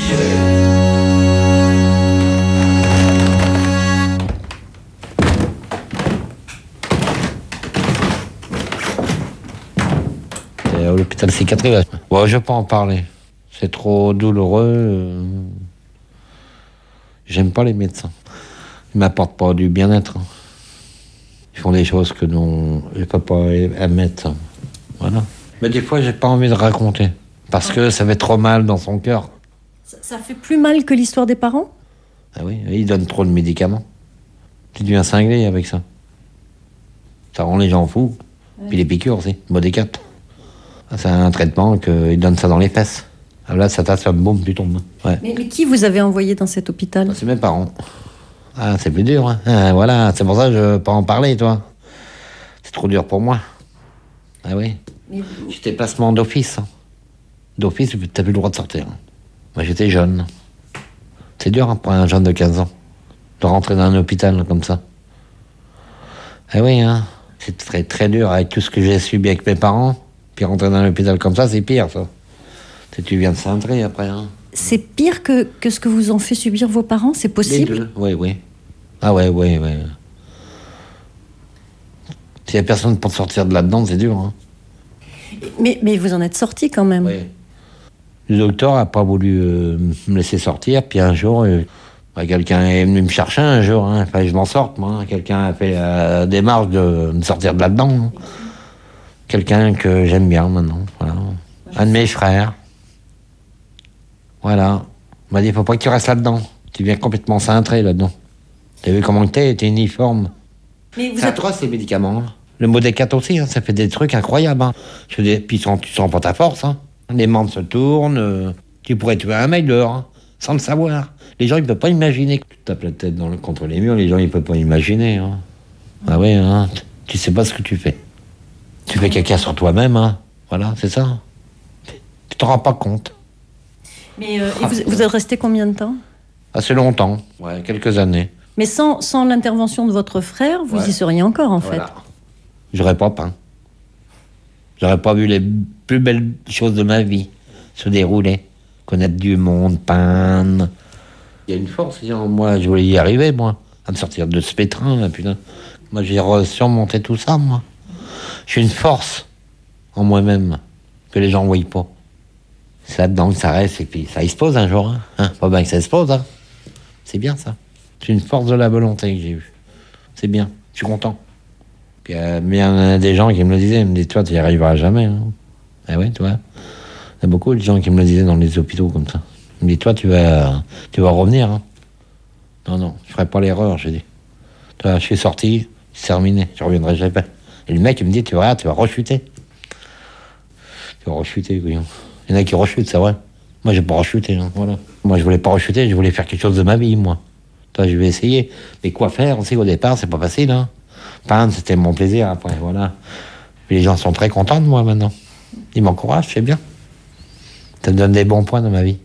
J: C'est à l'hôpital psychiatrique. Ouais, je peux pas en parler. C'est trop douloureux. euh. J'aime pas les médecins. Ils m'apportent pas du bien-être. Ils font des choses que non, je peux pas admettre. Voilà. Mais des fois, j'ai pas envie de raconter. Parce que ça fait trop mal dans son cœur.
K: Ça, ça fait plus mal que l'histoire des parents?
J: Ah oui, ils donnent trop de médicaments. Tu deviens cinglé avec ça. Ça rend les gens fous.
K: Ouais.
J: Puis les piqûres aussi, Modécat. C'est un traitement qu'ils donnent ça dans les fesses. Alors là, ça t'assomme, boum, tu tombes. Ouais.
K: Mais, mais qui vous avez envoyé dans cet hôpital?
J: C'est mes parents. Ah, c'est plus dur, hein. Ah, voilà, c'est pour ça que je peux pas en parler, toi.
O: c'est trop dur pour moi. Ah oui.
K: Mais...
O: J'étais placement d'office. Hein. D'office, t'as plus le droit de sortir. Moi, j'étais jeune. C'est dur hein, pour un jeune de quinze ans de rentrer dans un hôpital comme ça. Ah oui, hein. C'est très, très dur avec tout ce que j'ai subi avec mes parents. Puis rentrer dans un hôpital comme ça, c'est pire, ça. Tu viens de cintrer après. Hein.
K: C'est pire que, que ce que vous ont fait subir vos parents, c'est possible?
O: Les deux. Oui, oui. Ah ouais, ouais, ouais. S'il n'y a personne pour sortir de là-dedans, c'est dur. Hein.
K: Mais, mais vous en êtes sorti quand même.
O: Oui. Le docteur n'a pas voulu euh, me laisser sortir. Puis un jour, euh, bah, quelqu'un est venu me chercher un jour. Hein. Enfin, je m'en sorte, moi. Hein. Quelqu'un a fait la démarche de me sortir de là-dedans. Hein. Quelqu'un que j'aime bien maintenant. Voilà. Un de mes frères. Voilà. Il m'a dit, il ne faut pas que tu restes là-dedans. Tu viens complètement cintré là-dedans. Tu as vu comment t'es, t'es uniforme.
K: Mais vous
O: c'est
K: êtes...
O: atroce, ces médicaments. Hein. Le Modécat aussi, hein, ça fait des trucs incroyables. Hein. Je dis, puis tu sens, tu sens pas ta force. Hein. Les membres se tournent. Euh, tu pourrais tuer un mec dehors, hein, sans le savoir. Les gens, ils ne peuvent pas imaginer que tu tapes la tête dans le, contre les murs. Les gens, ils ne peuvent pas imaginer. Hein. Ah oui, hein, tu sais pas ce que tu fais. Tu fais caca sur toi-même. Hein. Voilà, c'est ça. Tu t'en rends pas compte.
K: Mais euh, et vous, vous êtes resté combien de temps?
O: Assez longtemps, ouais, quelques années.
K: Mais sans, sans l'intervention de votre frère, vous
O: ouais.
K: y seriez encore, en
O: voilà.
K: fait.
O: J'aurais pas peint. J'aurais pas vu les plus belles choses de ma vie se dérouler. Connaître du monde, peindre. Il y a une force en moi, je voulais y arriver, moi. À me sortir de ce pétrin, là, putain. Moi, j'ai surmonté tout ça, moi. J'ai une force en moi-même que les gens ne voient pas. C'est là-dedans que ça reste, et puis ça explose un jour. Hein. Hein, pas bien que ça explose, hein. C'est bien, ça. C'est une force de la volonté que j'ai eue. C'est bien, je suis content. Puis, euh, mais il y en a des gens qui me le disaient, ils me disaient, toi, tu n'y arriveras jamais. Hein. Ah ouais, tu vois. Il y a beaucoup de gens qui me le disaient dans les hôpitaux comme ça. Ils me disaient, toi, tu vas, tu vas revenir. Hein. Non, non, je ne ferai pas l'erreur, j'ai dit. Toi, je suis sorti, c'est terminé, je ne reviendrai jamais. Et le mec, il me dit, tu vas, tu vas rechuter. Tu vas rechuter, couillon. Il y en a qui rechutent, c'est vrai. Moi, j'ai pas rechuté, hein, voilà. Moi, je voulais pas rechuter, je voulais faire quelque chose de ma vie, moi. Toi, je vais essayer. Mais quoi faire? On sait qu'au départ, c'est pas facile, hein. Peindre, c'était mon plaisir, après, voilà. Puis les gens sont très contents de moi, maintenant. Ils m'encouragent, c'est bien. Ça me donne des bons points dans ma vie.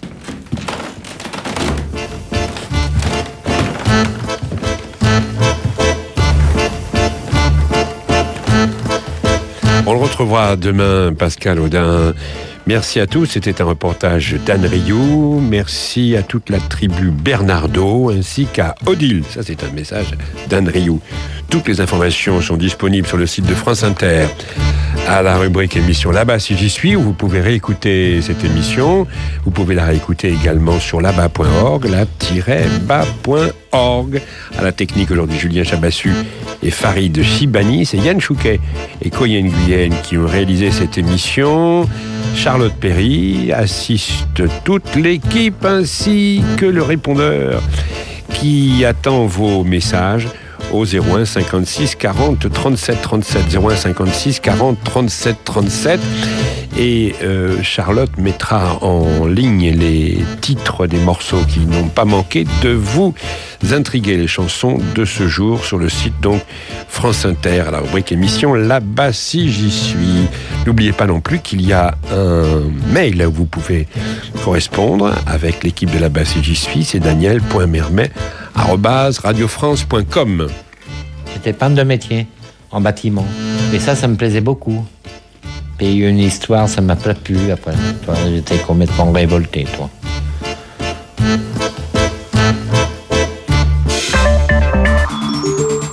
G: On le retrouvera demain, Pascal Audin. Merci à tous, c'était un reportage d'Anne Rioux. Merci à toute la tribu Bernardo, ainsi qu'à Odile. Ça, c'est un message d'Anne Rioux. Toutes les informations sont disponibles sur le site de France Inter, à la rubrique émission Là-bas si j'y suis, où vous pouvez réécouter cette émission. Vous pouvez la réécouter également sur là-bas point org, là-bas point org. À la technique aujourd'hui, Julien Chabassu et Farid Chibani. C'est Yann Chouquet et Coyenne Guyenne qui ont réalisé cette émission. Charlotte Perry assiste toute l'équipe ainsi que le répondeur qui attend vos messages au zéro un cinquante-six quarante trente-sept trente-sept, zéro un cinquante-six quarante trente-sept trente-sept. Et euh, Charlotte mettra en ligne les titres des morceaux qui n'ont pas manqué de vous intriguer, les chansons de ce jour sur le site donc France Inter, à la rubrique émission Là-bas si j'y suis. N'oubliez pas non plus qu'il y a un mail où vous pouvez correspondre avec l'équipe de Là-bas si j'y suis, c'est daniel point mermet arobase radio france point com.
O: J'étais peintre de métier en bâtiment et ça, ça me plaisait beaucoup. Puis il y a eu une histoire, ça m'a pas plu après. Toi, j'étais complètement révolté, toi.